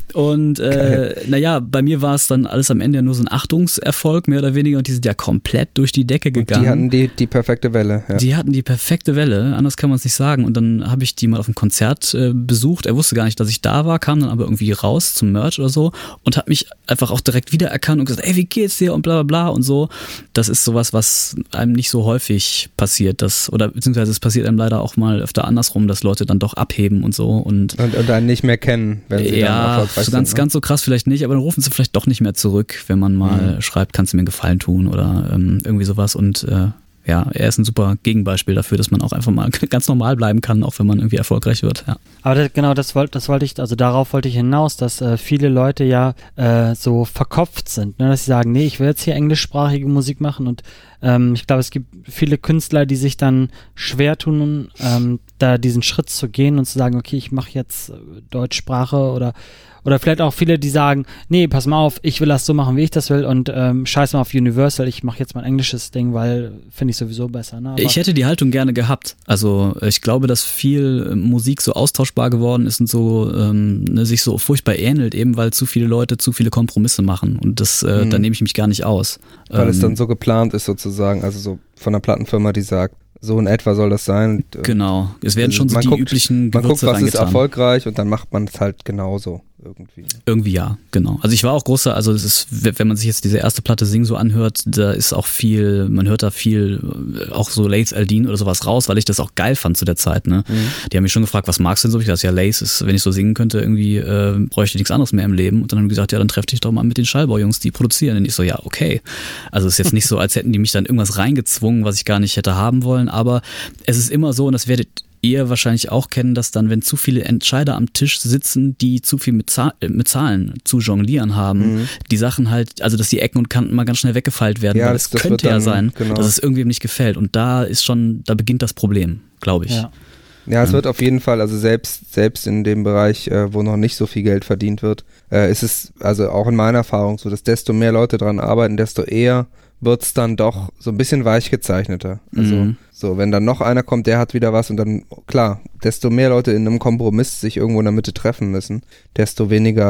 S3: Und naja, bei mir war es dann alles am Ende ja nur so ein Achtungserfolg, mehr oder weniger, und die sind ja komplett durch die Decke gegangen.
S5: Und die hatten die perfekte Welle. Ja.
S3: Die hatten die perfekte Welle, anders kann man es nicht sagen. Und dann habe ich die mal auf einem Konzert besucht. Er wusste gar nicht, dass ich da war, kam dann aber irgendwie raus zum Merch oder so und hat mich einfach auch direkt wiedererkannt und gesagt, ey, wie geht's dir und bla bla bla und so. Das ist sowas, was einem nicht so häufig passiert, oder beziehungsweise es passiert einem leider auch mal öfter andersrum, dass Leute dann doch abheben und so. Und einen
S5: nicht mehr kennen, wenn sie dann erfolgreich sind.
S3: Ganz so krass vielleicht nicht, aber dann rufen sie vielleicht doch nicht mehr zurück, wenn man mal schreibt, kannst du mir einen Gefallen tun oder irgendwie sowas. Und ja, er ist ein super Gegenbeispiel dafür, dass man auch einfach mal ganz normal bleiben kann, auch wenn man irgendwie erfolgreich wird. Ja.
S4: Aber das wollte ich, also darauf wollte ich hinaus, dass viele Leute ja so verkopft sind, ne? Dass sie sagen, nee, ich will jetzt hier englischsprachige Musik machen und ich glaube, es gibt viele Künstler, die sich dann schwer tun, da diesen Schritt zu gehen und zu sagen, okay, ich mache jetzt Deutschsprache oder vielleicht auch viele, die sagen, nee, pass mal auf, ich will das so machen, wie ich das will und scheiß mal auf Universal, ich mache jetzt mein englisches Ding, weil finde ich sowieso besser. Ne?
S3: Ich hätte die Haltung gerne gehabt. Also ich glaube, dass viel Musik so austauschbar geworden ist und so sich so furchtbar ähnelt, eben weil zu viele Leute zu viele Kompromisse machen und das da nehme ich mich gar nicht aus.
S5: Weil es dann so geplant ist sozusagen, also so von einer Plattenfirma, die sagt, so in etwa soll das sein. Und,
S3: genau, es werden schon so die üblichen Gewürze
S5: man guckt, was
S3: reingetan.
S5: ist erfolgreich und dann macht man es halt genauso irgendwie.
S3: Irgendwie ja, genau. Also ich war auch großer, also es ist, wenn man sich jetzt diese erste Platte Sing so anhört, da ist auch viel, man hört da viel, auch so Laith Aldin oder sowas raus, weil ich das auch geil fand zu der Zeit, ne. Die haben mich schon gefragt, was magst du denn so? Ich dachte, ja, Laith ist, wenn ich so singen könnte, irgendwie bräuchte ich nichts anderes mehr im Leben. Und dann haben die gesagt, ja, dann treff dich doch mal mit den Schallbau-Jungs, die produzieren. Und ich so, ja, okay. Also es ist jetzt nicht so, als hätten die mich dann irgendwas reingezwungen, was ich gar nicht hätte haben wollen, aber es ist immer so, und das werdet ihr wahrscheinlich auch kennen, dass dann, wenn zu viele Entscheider am Tisch sitzen, die zu viel mit Zahlen zu jonglieren haben, die Sachen halt, also dass die Ecken und Kanten mal ganz schnell weggefeilt werden, weil es könnte ja sein, dass es irgendwem nicht gefällt. Und da beginnt das Problem, glaube ich.
S5: Ja, es wird auf jeden Fall, also selbst in dem Bereich, wo noch nicht so viel Geld verdient wird, ist es, also auch in meiner Erfahrung so, dass desto mehr Leute dran arbeiten, desto eher wird's dann doch so ein bisschen weich gezeichneter. Also so, wenn dann noch einer kommt, der hat wieder was und dann, klar, desto mehr Leute in einem Kompromiss sich irgendwo in der Mitte treffen müssen, desto weniger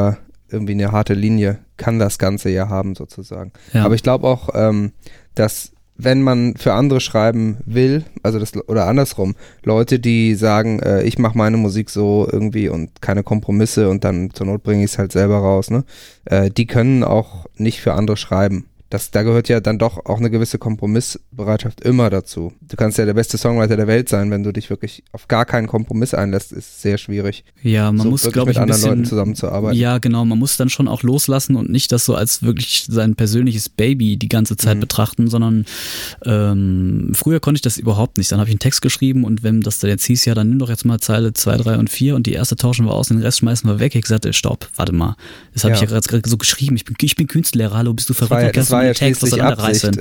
S5: irgendwie eine harte Linie kann das Ganze ja haben sozusagen.
S3: Ja.
S5: Aber ich glaube auch, dass wenn man für andere schreiben will, also das oder andersrum, Leute, die sagen, ich mache meine Musik so irgendwie und keine Kompromisse und dann zur Not bringe ich es halt selber raus, ne? Die können auch nicht für andere schreiben. Da gehört ja dann doch auch eine gewisse Kompromissbereitschaft immer dazu. Du kannst ja der beste Songwriter der Welt sein, wenn du dich wirklich auf gar keinen Kompromiss einlässt, ist sehr schwierig.
S3: Ja, man
S5: so
S3: muss, glaube ich,
S5: mit
S3: ein
S5: anderen
S3: bisschen,
S5: Leuten zusammenzuarbeiten.
S3: Ja, genau, man muss dann schon auch loslassen und nicht das so als wirklich sein persönliches Baby die ganze Zeit betrachten, sondern früher konnte ich das überhaupt nicht. Dann habe ich einen Text geschrieben und wenn das da jetzt hieß, ja, dann nimm doch jetzt mal Zeile 2, 3 und 4 und die erste tauschen wir aus und den Rest schmeißen wir weg. Ich gesagt, stopp, warte mal. Das habe ich ja gerade so geschrieben. Ich bin Künstler, hallo, bist du verrückt?
S5: Das war ja
S3: Text, was soll
S5: schließlich
S3: der Reiß
S5: Absicht.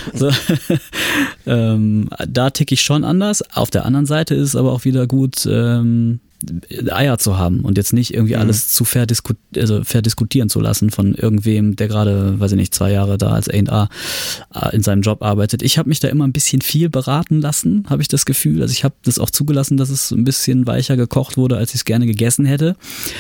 S3: sein? So. Da ticke ich schon anders. Auf der anderen Seite ist es aber auch wieder gut, Eier zu haben und jetzt nicht irgendwie alles zu verdiskutieren zu lassen von irgendwem, der gerade, weiß ich nicht, 2 Jahre da als A&R in seinem Job arbeitet. Ich habe mich da immer ein bisschen viel beraten lassen, habe ich das Gefühl. Also ich habe das auch zugelassen, dass es ein bisschen weicher gekocht wurde, als ich es gerne gegessen hätte.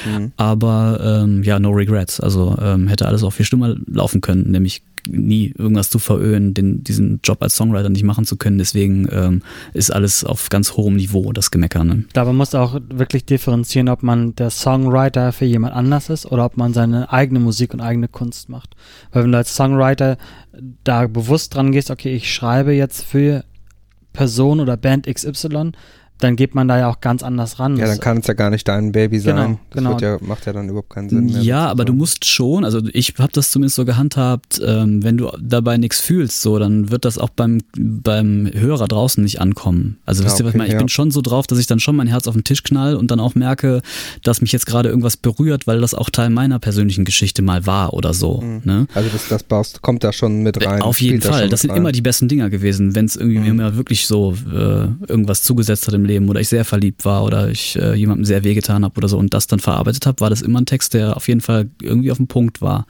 S3: Aber ja, no regrets. Also hätte alles auch viel schlimmer laufen können, nämlich nie irgendwas zu veröhen, diesen Job als Songwriter nicht machen zu können. Deswegen ist alles auf ganz hohem Niveau, das Gemecker. Ne?
S4: Da man muss auch wirklich differenzieren, ob man der Songwriter für jemand anders ist oder ob man seine eigene Musik und eigene Kunst macht. Weil wenn du als Songwriter da bewusst dran gehst, okay, ich schreibe jetzt für Person oder Band XY, dann geht man da ja auch ganz anders ran.
S5: Ja, dann kann es ja gar nicht dein Baby sein.
S4: Genau.
S5: Das macht ja dann überhaupt keinen Sinn mehr.
S3: Ja, aber du musst schon, also ich habe das zumindest so gehandhabt, wenn du dabei nichts fühlst, so, dann wird das auch beim Hörer draußen nicht ankommen. Also wisst ihr, was ich meine? Ich bin schon so drauf, dass ich dann schon mein Herz auf den Tisch knall und dann auch merke, dass mich jetzt gerade irgendwas berührt, weil das auch Teil meiner persönlichen Geschichte mal war oder so. Ne?
S5: Also das kommt da schon mit rein.
S3: Auf jeden Fall. Das sind immer die besten Dinger gewesen, wenn es irgendwie mir mal wirklich so irgendwas zugesetzt hat im Leben oder ich sehr verliebt war oder ich jemandem sehr wehgetan habe oder so und das dann verarbeitet habe, war das immer ein Text, der auf jeden Fall irgendwie auf dem Punkt war.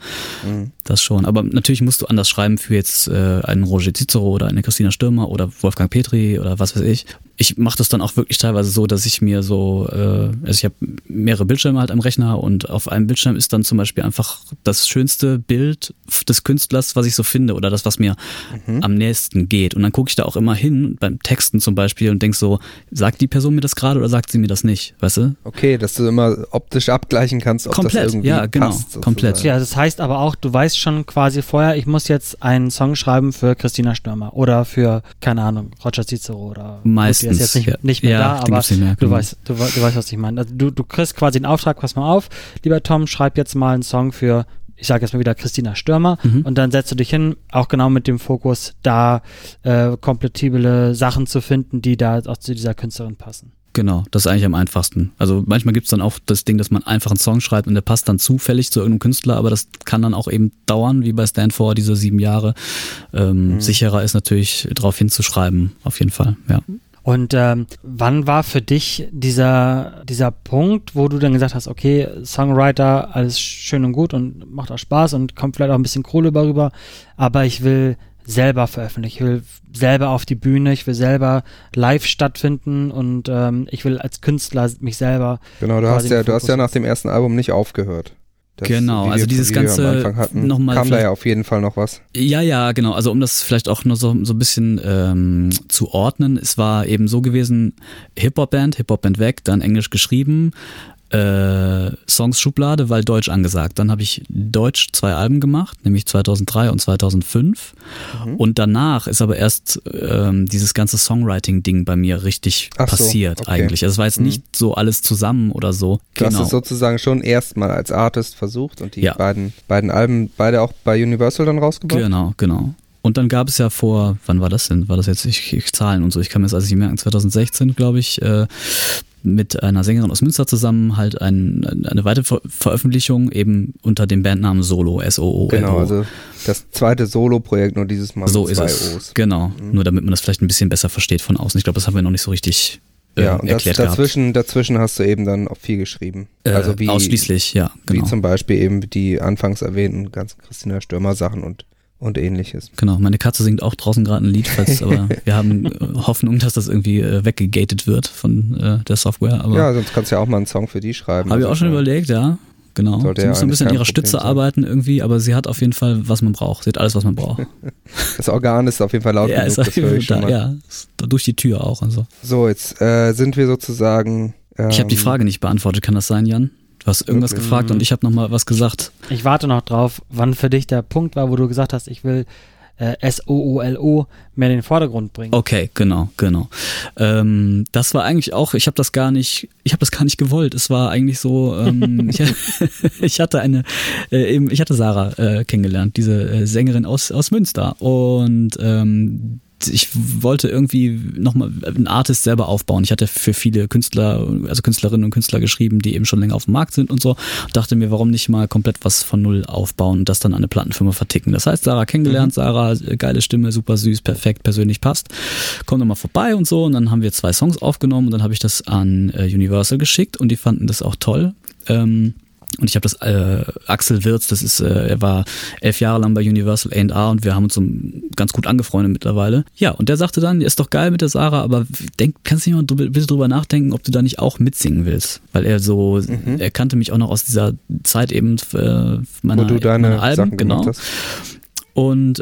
S3: Das schon. Aber natürlich musst du anders schreiben für jetzt einen Roger Cicero oder eine Christina Stürmer oder Wolfgang Petri oder was weiß ich. Ich mache das dann auch wirklich teilweise so, dass ich mir so, also ich habe mehrere Bildschirme halt am Rechner und auf einem Bildschirm ist dann zum Beispiel einfach das schönste Bild des Künstlers, was ich so finde oder das, was mir am nächsten geht. Und dann gucke ich da auch immer hin, beim Texten zum Beispiel und denk so, sagt die Person mir das gerade oder sagt sie mir das nicht, weißt du?
S5: Okay, dass du immer optisch abgleichen kannst, ob
S3: komplett,
S5: das irgendwie
S3: ja, genau,
S5: passt. Sozusagen.
S3: Komplett.
S4: Ja, das heißt aber auch, du weißt schon quasi vorher, ich muss jetzt einen Song schreiben für Christina Stürmer oder für, keine Ahnung, Roger Cicero oder
S3: meistens.
S4: Gut, der ist jetzt nicht mehr da, aber du weißt, was ich meine. Also du kriegst quasi einen Auftrag, pass mal auf, lieber Tom, schreib jetzt mal einen Song für, ich sage jetzt mal wieder Christina Stürmer und dann setzt du dich hin, auch genau mit dem Fokus, da kompatible Sachen zu finden, die da auch zu dieser Künstlerin passen.
S3: Genau, das ist eigentlich am einfachsten. Also manchmal gibt's dann auch das Ding, dass man einfach einen Song schreibt und der passt dann zufällig zu irgendeinem Künstler, aber das kann dann auch eben dauern, wie bei Stanford, diese 7 Jahre. Sicherer ist natürlich, drauf hinzuschreiben, auf jeden Fall, ja.
S4: Und wann war für dich dieser Punkt, wo du dann gesagt hast, okay, Songwriter, alles schön und gut und macht auch Spaß und kommt vielleicht auch ein bisschen Kohle rüber, aber ich will selber veröffentlichen, ich will selber auf die Bühne, ich will selber live stattfinden und ich will als Künstler mich selber.
S5: Genau, du hast ja nach dem ersten Album nicht aufgehört.
S3: Genau, also dieses ganze nochmal
S5: kam da ja auf jeden Fall noch was.
S3: Ja, genau. Also um das vielleicht auch nur so ein bisschen zu ordnen, es war eben so gewesen, Hip-Hop-Band weg, dann Englisch geschrieben, Songs Schublade, weil Deutsch angesagt. Dann habe ich Deutsch 2 Alben gemacht, nämlich 2003 und 2005. Und danach ist aber erst dieses ganze Songwriting-Ding bei mir richtig passiert eigentlich. Also es war jetzt nicht so alles zusammen oder so.
S5: Du hast es sozusagen schon erstmal als Artist versucht und die beiden Alben, beide auch bei Universal dann rausgebracht?
S3: Genau. Und dann gab es ja wann war das denn? War das jetzt, ich Zahlen und so, ich kann mir das also nicht merken, 2016, glaube ich, mit einer Sängerin aus Münster zusammen halt eine weitere Veröffentlichung eben unter dem Bandnamen Solo, S-O-O-L-O.
S5: Genau, also das zweite Solo-Projekt, nur dieses Mal
S3: so
S5: mit 2
S3: ist es.
S5: O's.
S3: Genau, nur damit man das vielleicht ein bisschen besser versteht von außen. Ich glaube, das haben wir noch nicht so richtig erklärt
S5: dazwischen hast du eben dann auch viel geschrieben. Also wie,
S3: ausschließlich, ja, genau.
S5: Wie zum Beispiel eben die anfangs erwähnten ganzen Christina Stürmer Sachen und ähnliches.
S3: Genau, meine Katze singt auch draußen gerade ein Lied, aber wir haben Hoffnung, dass das irgendwie weggegatet wird von der Software. Aber
S5: ja, sonst kannst du ja auch mal einen Song für die schreiben.
S3: Habe ich auch schon überlegt, ja. genau. Sie muss ein bisschen an ihrer Stütze arbeiten irgendwie, aber sie hat auf jeden Fall, was man braucht. Sie hat alles, was man braucht.
S5: Das Organ ist auf jeden Fall laut genug, das höre ich schon mal.
S3: Ja, durch die Tür auch und so.
S5: So, jetzt sind wir sozusagen...
S3: ich habe die Frage nicht beantwortet, kann das sein, Jan? Du hast irgendwas gefragt und ich habe nochmal was gesagt.
S4: Ich warte noch drauf, wann für dich der Punkt war, wo du gesagt hast, ich will SOOLO mehr in den Vordergrund bringen.
S3: Okay, genau. Das war eigentlich auch, ich habe das gar nicht gewollt. Es war eigentlich so, ich hatte Sarah kennengelernt, diese Sängerin aus Münster, und ich wollte irgendwie nochmal einen Artist selber aufbauen. Ich hatte für viele Künstler, also Künstlerinnen und Künstler geschrieben, die eben schon länger auf dem Markt sind und so. Und dachte mir, warum nicht mal komplett was von null aufbauen und das dann an eine Plattenfirma verticken. Das heißt, Sarah kennengelernt, Sarah, geile Stimme, super süß, perfekt, persönlich passt. Komm doch mal vorbei und so. Und dann haben wir 2 Songs aufgenommen und dann habe ich das an Universal geschickt und die fanden das auch toll. Und ich habe das Axel Wirz, er war 11 Jahre lang bei Universal A&R und wir haben uns so ganz gut angefreundet mittlerweile. Ja, und der sagte dann, ist doch geil mit der Sarah, aber kannst du nicht mal bitte drüber nachdenken, ob du da nicht auch mitsingen willst? Weil er so, er kannte mich auch noch aus dieser Zeit eben meiner Alben,
S5: Sachen
S3: genau.
S5: Hast.
S3: Und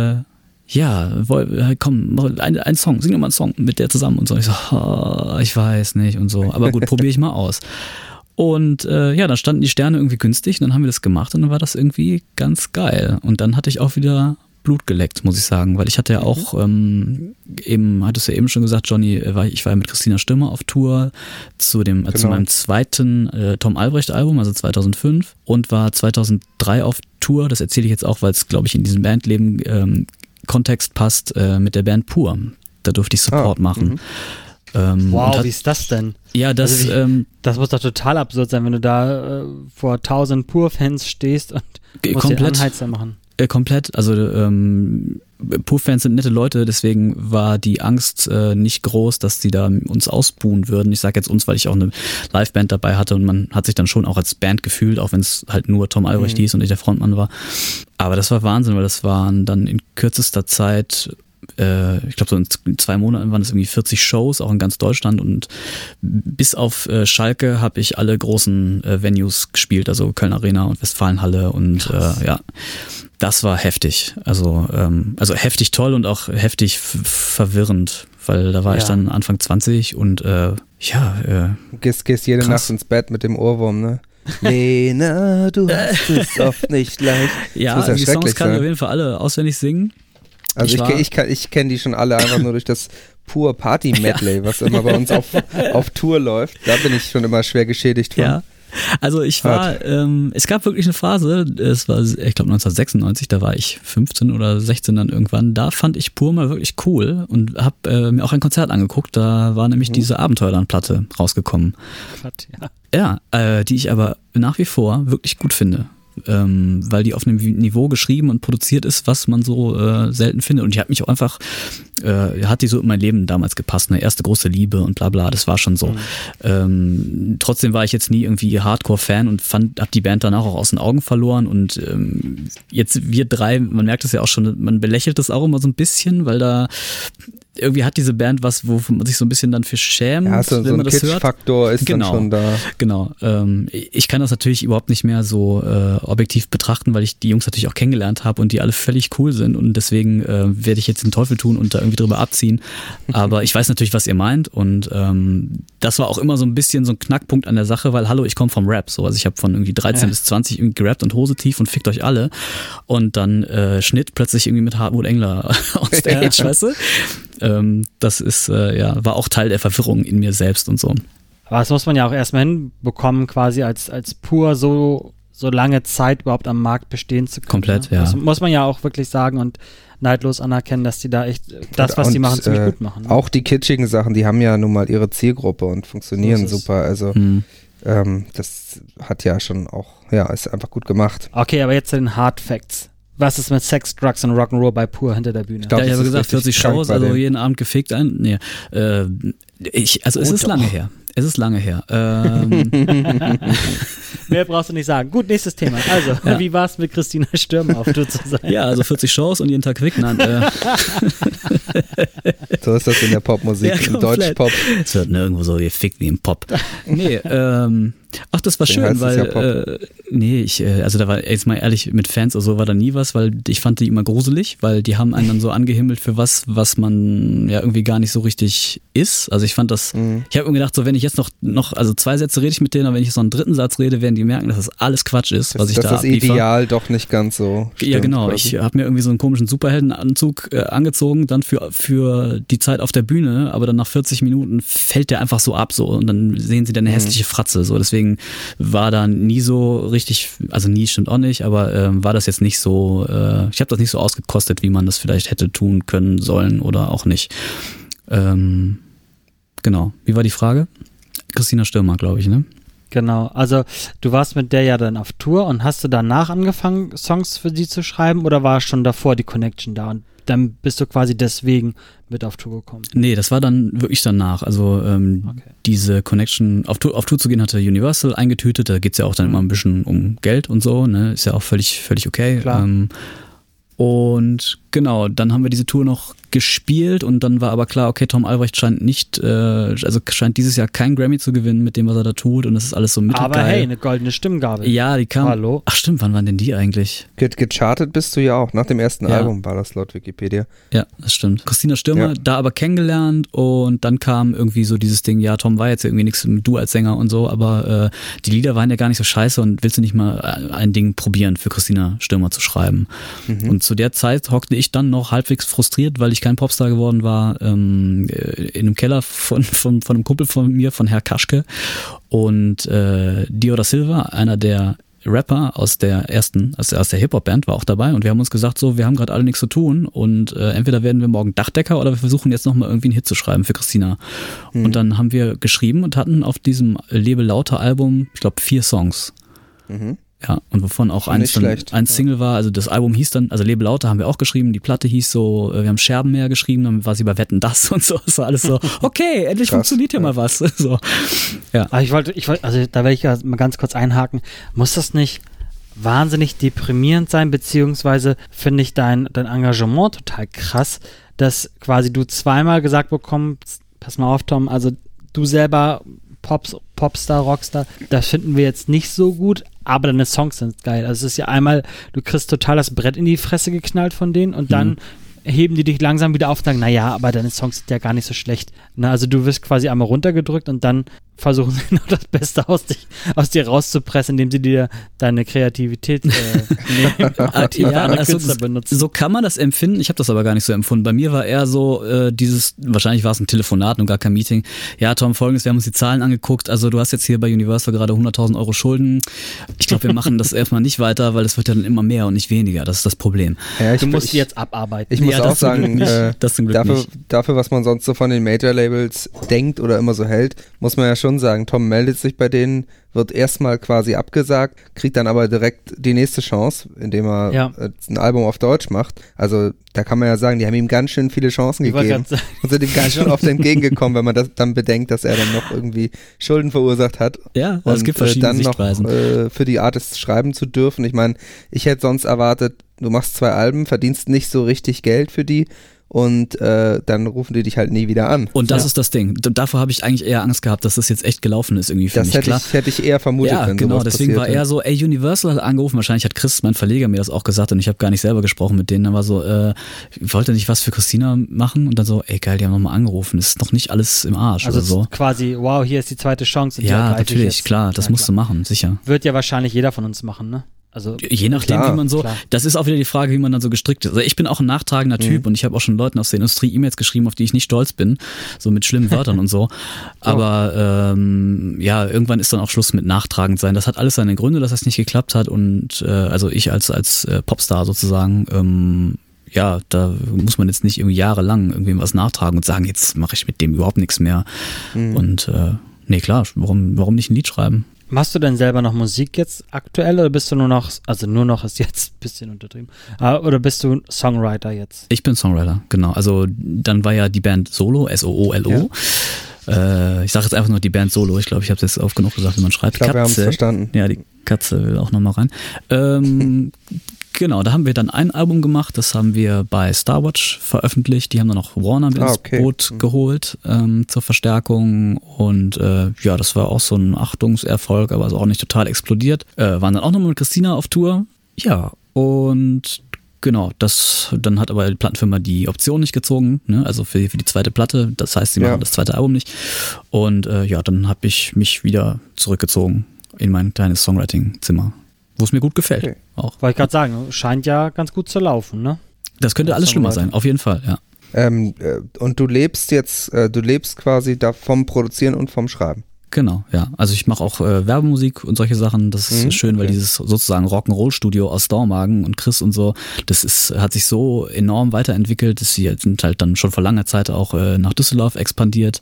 S3: komm, ein Song, sing doch mal einen Song mit der zusammen und so. Ich so, ich weiß nicht und so, aber gut, probiere ich mal aus. Und dann standen die Sterne irgendwie günstig und dann haben wir das gemacht und dann war das irgendwie ganz geil. Und dann hatte ich auch wieder Blut geleckt, muss ich sagen, weil ich hatte ja auch, hattest du ja eben schon gesagt, Johnny, ich war ja mit Christina Stürmer auf Tour zu meinem zweiten Tom Albrecht Album, also 2005, und war 2003 auf Tour. Das erzähle ich jetzt auch, weil es, glaube ich, in diesem Bandleben Kontext passt, mit der Band Pur. Da durfte ich Support machen.
S4: Wow, wie ist das denn?
S3: Ja, das
S4: muss doch total absurd sein, wenn du da vor 1000 Pur-Fans stehst und musst den Anheizer machen.
S3: Komplett, also Pur-Fans sind nette Leute, deswegen war die Angst nicht groß, dass die da uns ausbuhen würden. Ich sage jetzt uns, weil ich auch eine Liveband dabei hatte und man hat sich dann schon auch als Band gefühlt, auch wenn es halt nur Tom Albrecht hieß und ich der Frontmann war. Aber das war Wahnsinn, weil das waren dann in kürzester Zeit, ich glaube so in 2 Monaten waren es irgendwie 40 Shows, auch in ganz Deutschland, und bis auf Schalke habe ich alle großen Venues gespielt, also Köln Arena und Westfalenhalle, und das war heftig, also heftig toll und auch heftig verwirrend, weil da war ich dann Anfang 20 und
S5: gehst jede Nacht ins Bett mit dem Ohrwurm, ne? Lena, du hast es oft nicht leicht.
S3: Ja, die Songs kann ich auf jeden Fall alle auswendig singen.
S5: Also ich kenne die schon alle einfach nur durch das Pur Party Medley, was immer bei uns auf Tour läuft. Da bin ich schon immer schwer geschädigt von.
S3: Ja, also es gab wirklich eine Phase, es war, ich glaube 1996, da war ich 15 oder 16 dann irgendwann, da fand ich Pur mal wirklich cool und habe mir auch ein Konzert angeguckt, da war nämlich diese Abenteuerland-Platte rausgekommen. Ja, die ich aber nach wie vor wirklich gut finde. Weil die auf einem Niveau geschrieben und produziert ist, was man so selten findet. Und die hat mich auch einfach, hat die so in mein Leben damals gepasst, eine erste große Liebe und bla bla, das war schon so. Trotzdem war ich jetzt nie irgendwie Hardcore-Fan und hab die Band danach auch aus den Augen verloren. Und jetzt wir 3, man merkt es ja auch schon, man belächelt das auch immer so ein bisschen, weil da irgendwie hat diese Band was, wo man sich so ein bisschen dann für schämt, wenn man das hört. So ein Kitsch-Faktor ist dann schon da. Genau. Ich kann das natürlich überhaupt nicht mehr so objektiv betrachten, weil ich die Jungs natürlich auch kennengelernt habe und die alle völlig cool sind, und deswegen werde ich jetzt den Teufel tun und da irgendwie drüber abziehen. Aber ich weiß natürlich, was ihr meint, und das war auch immer so ein bisschen so ein Knackpunkt an der Sache, weil hallo, ich komme vom Rap, so, also ich habe von irgendwie 13 bis 20 irgendwie gerappt und Hose tief und fickt euch alle, und dann Schnitt plötzlich irgendwie mit Hartmut Engler on Stage, weißt du? Das ist, war auch Teil der Verwirrung in mir selbst und so.
S4: Aber das muss man ja auch erstmal hinbekommen, quasi als Pur so lange Zeit überhaupt am Markt bestehen zu können.
S3: Komplett,
S4: ne?
S3: ja.
S4: Das muss man ja auch wirklich sagen und neidlos anerkennen, dass die da echt das, was die machen, ziemlich gut machen. Ne?
S5: Auch die kitschigen Sachen, die haben ja nun mal ihre Zielgruppe und funktionieren super. Also das hat ja schon auch, ist einfach gut gemacht.
S4: Okay, aber jetzt zu den Hard Facts. Was ist mit Sex, Drugs und Rock'n'Roll bei Pur hinter der Bühne?
S3: Ich habe gesagt, 40 Shows, also jeden Abend gefickt ein. Nee, es ist lange her. Es ist lange her.
S4: Mehr brauchst du nicht sagen. Gut, nächstes Thema. Also, wie war es mit Christina Stürmer auf Tour zu sein?
S3: Ja, also 40 Shows und jeden Tag ficken.
S5: So ist das in der Popmusik, im Deutschpop.
S3: Es wird nirgendwo so gefickt wie im Pop. Nee, Ach, das war schön, weil, also da war jetzt mal ehrlich, mit Fans oder so war da nie was, weil ich fand die immer gruselig, weil die haben einen dann so angehimmelt für was man ja irgendwie gar nicht so richtig ist. Also ich fand das, ich habe mir gedacht, so wenn ich jetzt noch, also 2 Sätze rede ich mit denen, aber wenn ich jetzt noch einen 3. Satz rede, werden die merken, dass das alles Quatsch ist, was ich da abliefere. Dass das
S5: Ideal doch nicht ganz so stimmt.
S3: Ja, genau. Quasi. Ich habe mir irgendwie so einen komischen Superheldenanzug angezogen, dann für die Zeit auf der Bühne, aber dann nach 40 Minuten fällt der einfach so ab so und dann sehen sie dann eine hässliche Fratze, so deswegen war da nie so richtig, also nie stimmt auch nicht, aber war das jetzt nicht so, ich habe das nicht so ausgekostet, wie man das vielleicht hätte tun können sollen oder auch nicht. Genau. Wie war die Frage? Christina Stürmer, glaube ich, ne?
S4: Genau, also du warst mit der ja dann auf Tour und hast du danach angefangen, Songs für sie zu schreiben oder war schon davor die Connection da und dann bist du quasi deswegen mit auf Tour gekommen? Nee,
S3: das war dann wirklich danach. Also diese Connection, auf Tour zu gehen, hatte Universal eingetütet. Da geht's ja auch dann immer ein bisschen um Geld und so. Ne? Ist ja auch völlig okay.
S4: Klar.
S3: Und genau, dann haben wir diese Tour noch gespielt und dann war aber klar, okay, Tom Albrecht scheint scheint dieses Jahr kein Grammy zu gewinnen mit dem, was er da tut und das ist alles so mittelgeil.
S4: Aber hey, eine goldene Stimmgabel.
S3: Ja, die kam.
S4: Hallo.
S3: Ach stimmt, wann waren denn die eigentlich?
S5: Gechartet bist du ja auch, nach dem ersten Album war das laut Wikipedia.
S3: Ja, das stimmt. Christina Stürmer, da aber kennengelernt und dann kam irgendwie so dieses Ding, ja, Tom war jetzt irgendwie nichts mit du als Sänger und so, aber die Lieder waren ja gar nicht so scheiße und willst du nicht mal ein Ding probieren, für Christina Stürmer zu schreiben? Und zu der Zeit hockte ich dann noch halbwegs frustriert, weil ich kein Popstar geworden war, in einem Keller von einem Kumpel von mir, von Herr Kaschke und Dio da Silva, einer der Rapper aus der Hip-Hop-Band, war auch dabei und wir haben uns gesagt, so, wir haben gerade alle nichts zu tun und entweder werden wir morgen Dachdecker oder wir versuchen jetzt nochmal irgendwie einen Hit zu schreiben für Christina. Und dann haben wir geschrieben und hatten auf diesem Lebe lauter Album, ich glaube, 4 Songs. Ja, und wovon auch ein Single war, also das Album hieß dann, also Lebe lauter haben wir auch geschrieben, die Platte hieß so, wir haben Scherbenmeer geschrieben, dann war sie bei Wetten, das und so, es war alles so, okay, endlich funktioniert hier mal was. So. Ja.
S4: Aber ich wollte, also da werde ich ja mal ganz kurz einhaken, muss das nicht wahnsinnig deprimierend sein, beziehungsweise finde ich dein Engagement total krass, dass quasi du zweimal gesagt bekommst, pass mal auf Tom, also du selber Popstar, Rockstar, das finden wir jetzt nicht so gut, aber deine Songs sind geil. Also es ist ja einmal, du kriegst total das Brett in die Fresse geknallt von denen und dann heben die dich langsam wieder auf und sagen, naja, aber deine Songs sind ja gar nicht so schlecht. Na, also du wirst quasi einmal runtergedrückt und dann versuchen sie noch das Beste aus dir rauszupressen, indem sie dir deine Kreativität nehmen.
S3: Also so kann man das empfinden. Ich habe das aber gar nicht so empfunden. Bei mir war eher so wahrscheinlich war es ein Telefonat und gar kein Meeting. Ja, Tom, Folgendes, wir haben uns die Zahlen angeguckt. Also du hast jetzt hier bei Universal gerade 100.000 Euro Schulden. Ich glaube, wir machen das erstmal nicht weiter, weil es wird ja dann immer mehr und nicht weniger. Das ist das Problem.
S4: Ja, du musst die jetzt abarbeiten.
S5: Ich muss auch sagen, dafür, was man sonst so von den Major-Labels denkt oder immer so hält, muss man ja schon sagen, Tom meldet sich bei denen, wird erstmal quasi abgesagt, kriegt dann aber direkt die nächste Chance, indem er ein Album auf Deutsch macht. Also da kann man ja sagen, die haben ihm ganz schön viele Chancen gegeben und sind ihm ganz schön oft entgegengekommen, wenn man das dann bedenkt, dass er dann noch irgendwie Schulden verursacht hat.
S3: Ja, und es gibt verschiedene
S5: dann
S3: Sichtweisen.
S5: Noch für die Artists schreiben zu dürfen. Ich meine, ich hätte sonst erwartet, du machst 2 Alben, verdienst nicht so richtig Geld für die und dann rufen die dich halt nie wieder an.
S3: Und das ist das Ding. Davor habe ich eigentlich eher Angst gehabt, dass das jetzt echt gelaufen ist irgendwie für mich.
S5: Das hätte ich eher vermutet, wenn
S3: genau,
S5: sowas
S3: deswegen war
S5: passierte.
S3: eher so, Universal hat angerufen, wahrscheinlich hat Chris, mein Verleger, mir das auch gesagt und ich habe gar nicht selber gesprochen mit denen. Dann war so, ich wollte nicht was für Christina machen und dann so, ey geil, die haben nochmal angerufen, ist noch nicht alles im Arsch
S4: also
S3: oder so.
S4: Quasi, wow, hier ist die zweite Chance.
S3: Ja, natürlich, klar, das musst du machen, sicher.
S4: Wird ja wahrscheinlich jeder von uns machen, ne? Also
S3: je nachdem, wie man so, das ist auch wieder die Frage, wie man dann so gestrickt ist. Also ich bin auch ein nachtragender Typ und ich habe auch schon Leuten aus der Industrie E-Mails geschrieben, auf die ich nicht stolz bin, so mit schlimmen Wörtern und so. Aber irgendwann ist dann auch Schluss mit nachtragend sein. Das hat alles seine Gründe, dass das nicht geklappt hat und also ich als Popstar sozusagen, da muss man jetzt nicht irgendwie jahrelang irgendwie was nachtragen und sagen, jetzt mache ich mit dem überhaupt nichts mehr. Und nee, klar, warum nicht ein Lied schreiben?
S4: Machst du denn selber noch Musik jetzt aktuell oder bist du nur noch ist jetzt ein bisschen untertrieben, oder bist du Songwriter jetzt?
S3: Ich bin Songwriter, genau. Also dann war ja die Band Solo, SOOLO. Ja. Ich sage jetzt einfach nur die Band Solo. Ich glaube, ich habe es jetzt oft genug gesagt, wie man schreibt.
S5: Ich glaube, wir haben es verstanden.
S3: Ja, die Katze will auch nochmal rein. Genau, da haben wir dann ein Album gemacht, das haben wir bei Starwatch veröffentlicht, die haben dann auch Warner mit ins Boot geholt zur Verstärkung und ja, das war auch so ein Achtungserfolg, aber ist auch nicht total explodiert. Waren dann auch nochmal mit Christina auf Tour, ja, und genau, dann hat aber die Plattenfirma die Option nicht gezogen, ne? Also für die zweite Platte, das heißt, sie machen das zweite Album nicht und ja, dann habe ich mich wieder zurückgezogen in mein kleines Songwriting-Zimmer. Wo es mir gut gefällt. Auch.
S4: Wollte ich gerade sagen, scheint ja ganz gut zu laufen, ne?
S3: Das könnte alles schlimmer sein, auf jeden Fall, ja.
S5: Und du lebst quasi da vom Produzieren und vom Schreiben.
S3: Genau, ja. Also ich mache auch Werbemusik und solche Sachen. Das ist schön, weil dieses sozusagen Rock'n'Roll-Studio aus Dormagen und Chris und so, hat sich so enorm weiterentwickelt. Sie sind halt dann schon vor langer Zeit auch nach Düsseldorf expandiert.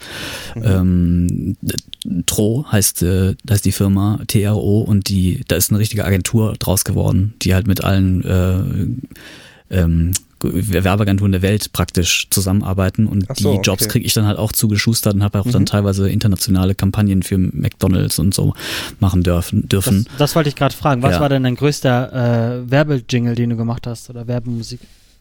S3: TRO heißt die Firma, TRO, und da ist eine richtige Agentur draus geworden, die halt mit allen Werbeagenturen der Welt praktisch zusammenarbeiten und die Jobs kriege ich dann halt auch zugeschustert und habe auch dann teilweise internationale Kampagnen für McDonald's und so machen dürfen.
S4: Das wollte ich gerade fragen. Was war denn dein größter Werbejingle, den du gemacht hast oder Werbemusik?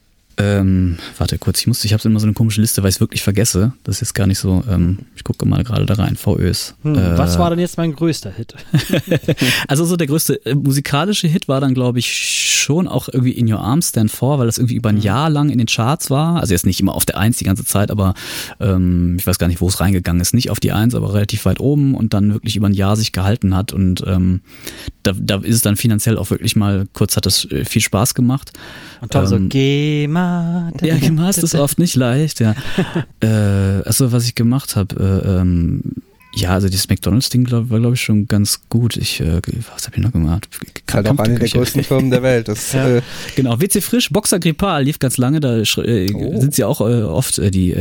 S3: Warte kurz, ich habe immer so eine komische Liste, weil ich es wirklich vergesse. Das ist jetzt gar nicht so, ich gucke mal gerade da rein, VÖs.
S4: Was war denn jetzt mein größter Hit?
S3: Also so der größte musikalische Hit war dann, glaube ich, schon auch irgendwie In Your Arms Stand For, weil das irgendwie über ein Jahr lang in den Charts war. Also jetzt nicht immer auf der 1 die ganze Zeit, aber ich weiß gar nicht, wo es reingegangen ist. Nicht auf die 1, aber relativ weit oben und dann wirklich über ein Jahr sich gehalten hat und da ist es dann finanziell auch wirklich mal, kurz hat das viel Spaß gemacht.
S4: Und Tom so, GEMA.
S3: Ja, GEMA ist das oft nicht leicht, ja. Also was ich gemacht habe, ja, also dieses McDonald's-Ding war, glaube ich, schon ganz gut. Was habe ich noch gemacht?
S5: Halt auch eine der größten Firmen der Welt.
S3: Genau, WC Frisch, Boxer Grippal lief ganz lange, da sind sie auch oft wie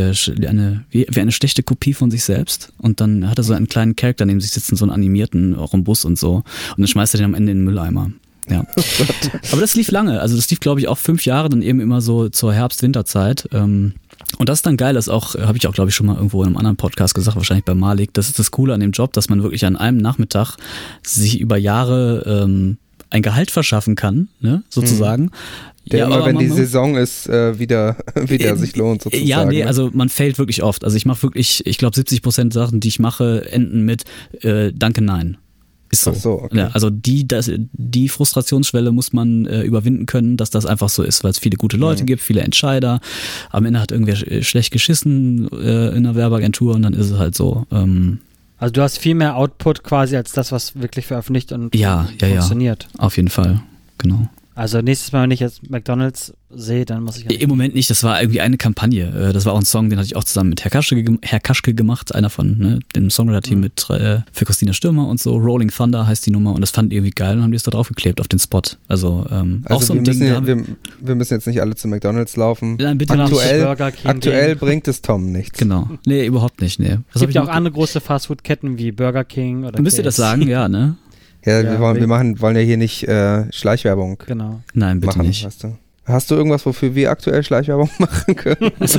S3: eine schlechte Kopie von sich selbst. Und dann hat er so einen kleinen Charakter neben sich sitzen, so einen animierten, auch im Bus und so. Und dann schmeißt er den am Ende in den Mülleimer. Ja. Aber das lief lange, also das lief, glaube ich, auch 5 Jahre, dann eben immer so zur Herbst-Winterzeit. Und das ist dann geil, das auch, habe ich auch, glaube ich, schon mal irgendwo in einem anderen Podcast gesagt, wahrscheinlich bei Malik, das ist das Coole an dem Job, dass man wirklich an einem Nachmittag sich über Jahre ein Gehalt verschaffen kann, ne, sozusagen.
S5: Der immer, wenn die Saison ist, wieder sich lohnt, sozusagen.
S3: Ja, nee, also man failt wirklich oft. Also ich mache wirklich, ich glaube 70% Sachen, die ich mache, enden mit Danke, nein. Ist so.
S5: Ach so, okay.
S3: Ja, also die Frustrationsschwelle muss man überwinden können, dass das einfach so ist, weil es viele gute Leute gibt, viele Entscheider. Am Ende hat irgendwer schlecht geschissen in einer Werbeagentur und dann ist es halt so.
S4: Also du hast viel mehr Output quasi als das, was wirklich veröffentlicht und funktioniert.
S3: Ja, auf jeden Fall, genau.
S4: Also nächstes Mal, wenn ich jetzt McDonald's sehe, dann muss ich...
S3: Im Moment nicht, das war irgendwie eine Kampagne. Das war auch ein Song, den hatte ich auch zusammen mit Herr Kaschke gemacht, einer von dem Songwriter-Team für Christina Stürmer und so. Rolling Thunder heißt die Nummer und das fanden die irgendwie geil und haben die es da drauf geklebt auf den Spot. Also auch so ein Ding.
S5: Wir müssen jetzt nicht alle zu McDonald's laufen.
S3: Nein, bitte
S5: aktuell bringt es Tom nichts.
S3: Genau. Nee, überhaupt nicht. Nee.
S4: Es gibt ja auch andere große Fastfood-Ketten wie Burger King oder
S3: Müsst ihr das sagen? Ja, ne?
S5: Ja, wir wollen ja hier nicht Schleichwerbung
S3: Nein, bitte
S5: machen,
S3: nicht.
S5: Weißt du? Hast du irgendwas, wofür wir aktuell Schleichwerbung machen können?
S3: Also,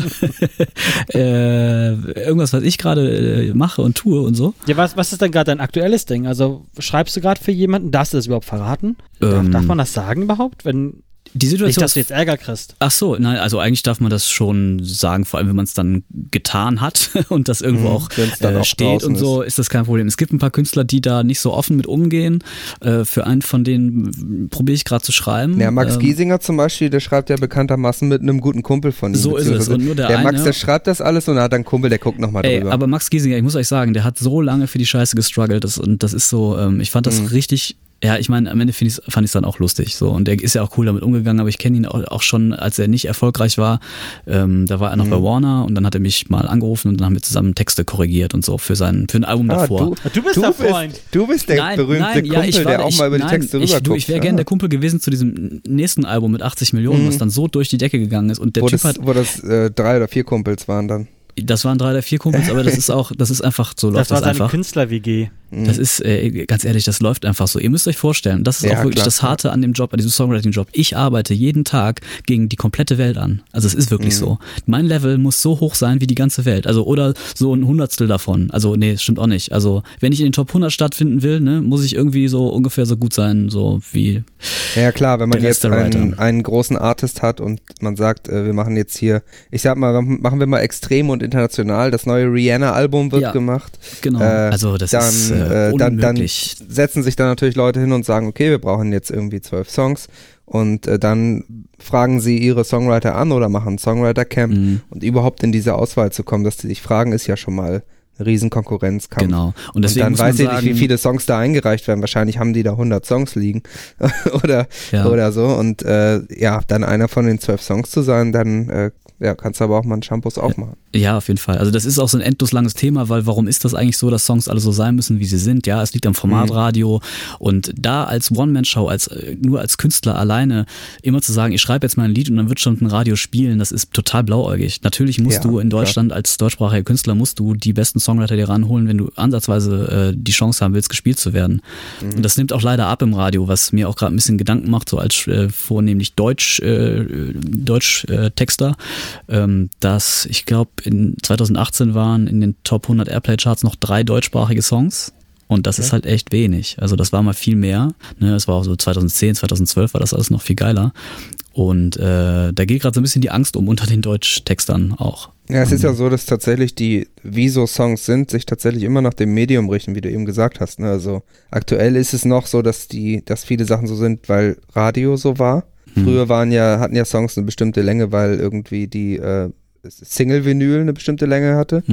S3: irgendwas, was ich gerade mache und tue und so.
S4: Ja, was ist denn gerade dein aktuelles Ding? Also schreibst du gerade für jemanden? Darfst du das überhaupt verraten? Darf man das sagen überhaupt?
S3: Die Situation
S4: nicht, dass du jetzt Ärger kriegst.
S3: Ach so, nein, also eigentlich darf man das schon sagen, vor allem wenn man es dann getan hat und das irgendwo auch steht und so, ist das kein Problem. Es gibt ein paar Künstler, die da nicht so offen mit umgehen. Für einen von denen probiere ich gerade zu schreiben.
S5: Ja, Max Giesinger zum Beispiel, der schreibt ja bekanntermaßen mit einem guten Kumpel von ihm.
S3: So ist es. Und nur der
S5: Max, der schreibt das alles und er hat einen Kumpel, der guckt nochmal drüber.
S3: Aber Max Giesinger, ich muss euch sagen, der hat so lange für die Scheiße gestruggelt und das ist so, ich fand das richtig. Ja, ich meine, am Ende fand ich es dann auch lustig. So. Und der ist ja auch cool damit umgegangen, aber ich kenne ihn auch schon, als er nicht erfolgreich war. Da war er noch bei Warner und dann hat er mich mal angerufen und dann haben wir zusammen Texte korrigiert und so für ein Album davor.
S4: Du bist der Freund.
S5: Du bist der berühmte Kumpel, der auch mal über die Texte rüberguckt.
S3: Ich wäre gerne der Kumpel gewesen zu diesem nächsten Album mit 80 Millionen, was dann so durch die Decke gegangen ist. Und der
S5: wo das 3 oder 4 Kumpels waren dann.
S3: Das waren 3 oder 4 Kumpels, aber das ist einfach so, läuft das einfach.
S4: Das war seine Künstler-WG.
S3: Das ist, ganz ehrlich, das läuft einfach so. Ihr müsst euch vorstellen, das ist auch wirklich das Harte an dem Job, an diesem Songwriting-Job. Ich arbeite jeden Tag gegen die komplette Welt an. Also es ist wirklich so. Mein Level muss so hoch sein wie die ganze Welt. Also oder so ein Hundertstel davon. Also nee, das stimmt auch nicht. Also wenn ich in den Top 100 stattfinden will, ne, muss ich irgendwie so ungefähr so gut sein, so wie
S5: ja klar, wenn man jetzt
S3: einen
S5: großen Artist hat und man sagt, wir machen jetzt hier, ich sag mal, machen wir mal extrem und international, das neue Rihanna-Album wird gemacht.
S3: Genau, also das ist unmöglich.
S5: Dann setzen sich dann natürlich Leute hin und sagen, okay, wir brauchen jetzt irgendwie 12 Songs und dann fragen sie ihre Songwriter an oder machen ein Songwriter-Camp und überhaupt in diese Auswahl zu kommen, dass sie sich fragen, ist ja schon mal ein riesen Konkurrenzkampf.
S3: Genau. Und deswegen
S5: dann
S3: muss
S5: weiß
S3: man
S5: ich nicht, wie viele Songs da eingereicht werden. Wahrscheinlich haben die da 100 Songs liegen oder so. Und dann einer von den 12 Songs zu sein, dann kannst du aber auch mal einen Shampoos aufmachen.
S3: Ja, auf jeden Fall. Also das ist auch so ein endlos langes Thema, weil warum ist das eigentlich so, dass Songs alle so sein müssen, wie sie sind? Ja, es liegt am Formatradio und da als One-Man-Show, nur als Künstler alleine immer zu sagen, ich schreibe jetzt mal ein Lied und dann wird schon ein Radio spielen, das ist total blauäugig. Natürlich musst du in Deutschland als deutschsprachiger Künstler musst du die besten Songwriter dir ranholen, wenn du ansatzweise die Chance haben willst, gespielt zu werden. Und das nimmt auch leider ab im Radio, was mir auch gerade ein bisschen Gedanken macht, so als vornehmlich Deutsch-Texter, dass ich glaube in 2018 waren in den Top 100 Airplay-Charts noch 3 deutschsprachige Songs. Und das ist halt echt wenig. Also das war mal viel mehr. Ne? Es war auch so 2010, 2012 war das alles noch viel geiler. Und da geht gerade so ein bisschen die Angst unter den Deutschtextern auch.
S5: Ja, es ist ja so, dass tatsächlich wie so Songs sind, sich tatsächlich immer nach dem Medium richten, wie du eben gesagt hast. Ne? Also aktuell ist es noch so, dass viele Sachen so sind, weil Radio so war. Früher hatten ja Songs eine bestimmte Länge, weil irgendwie die Single-Vinyl eine bestimmte Länge hatte.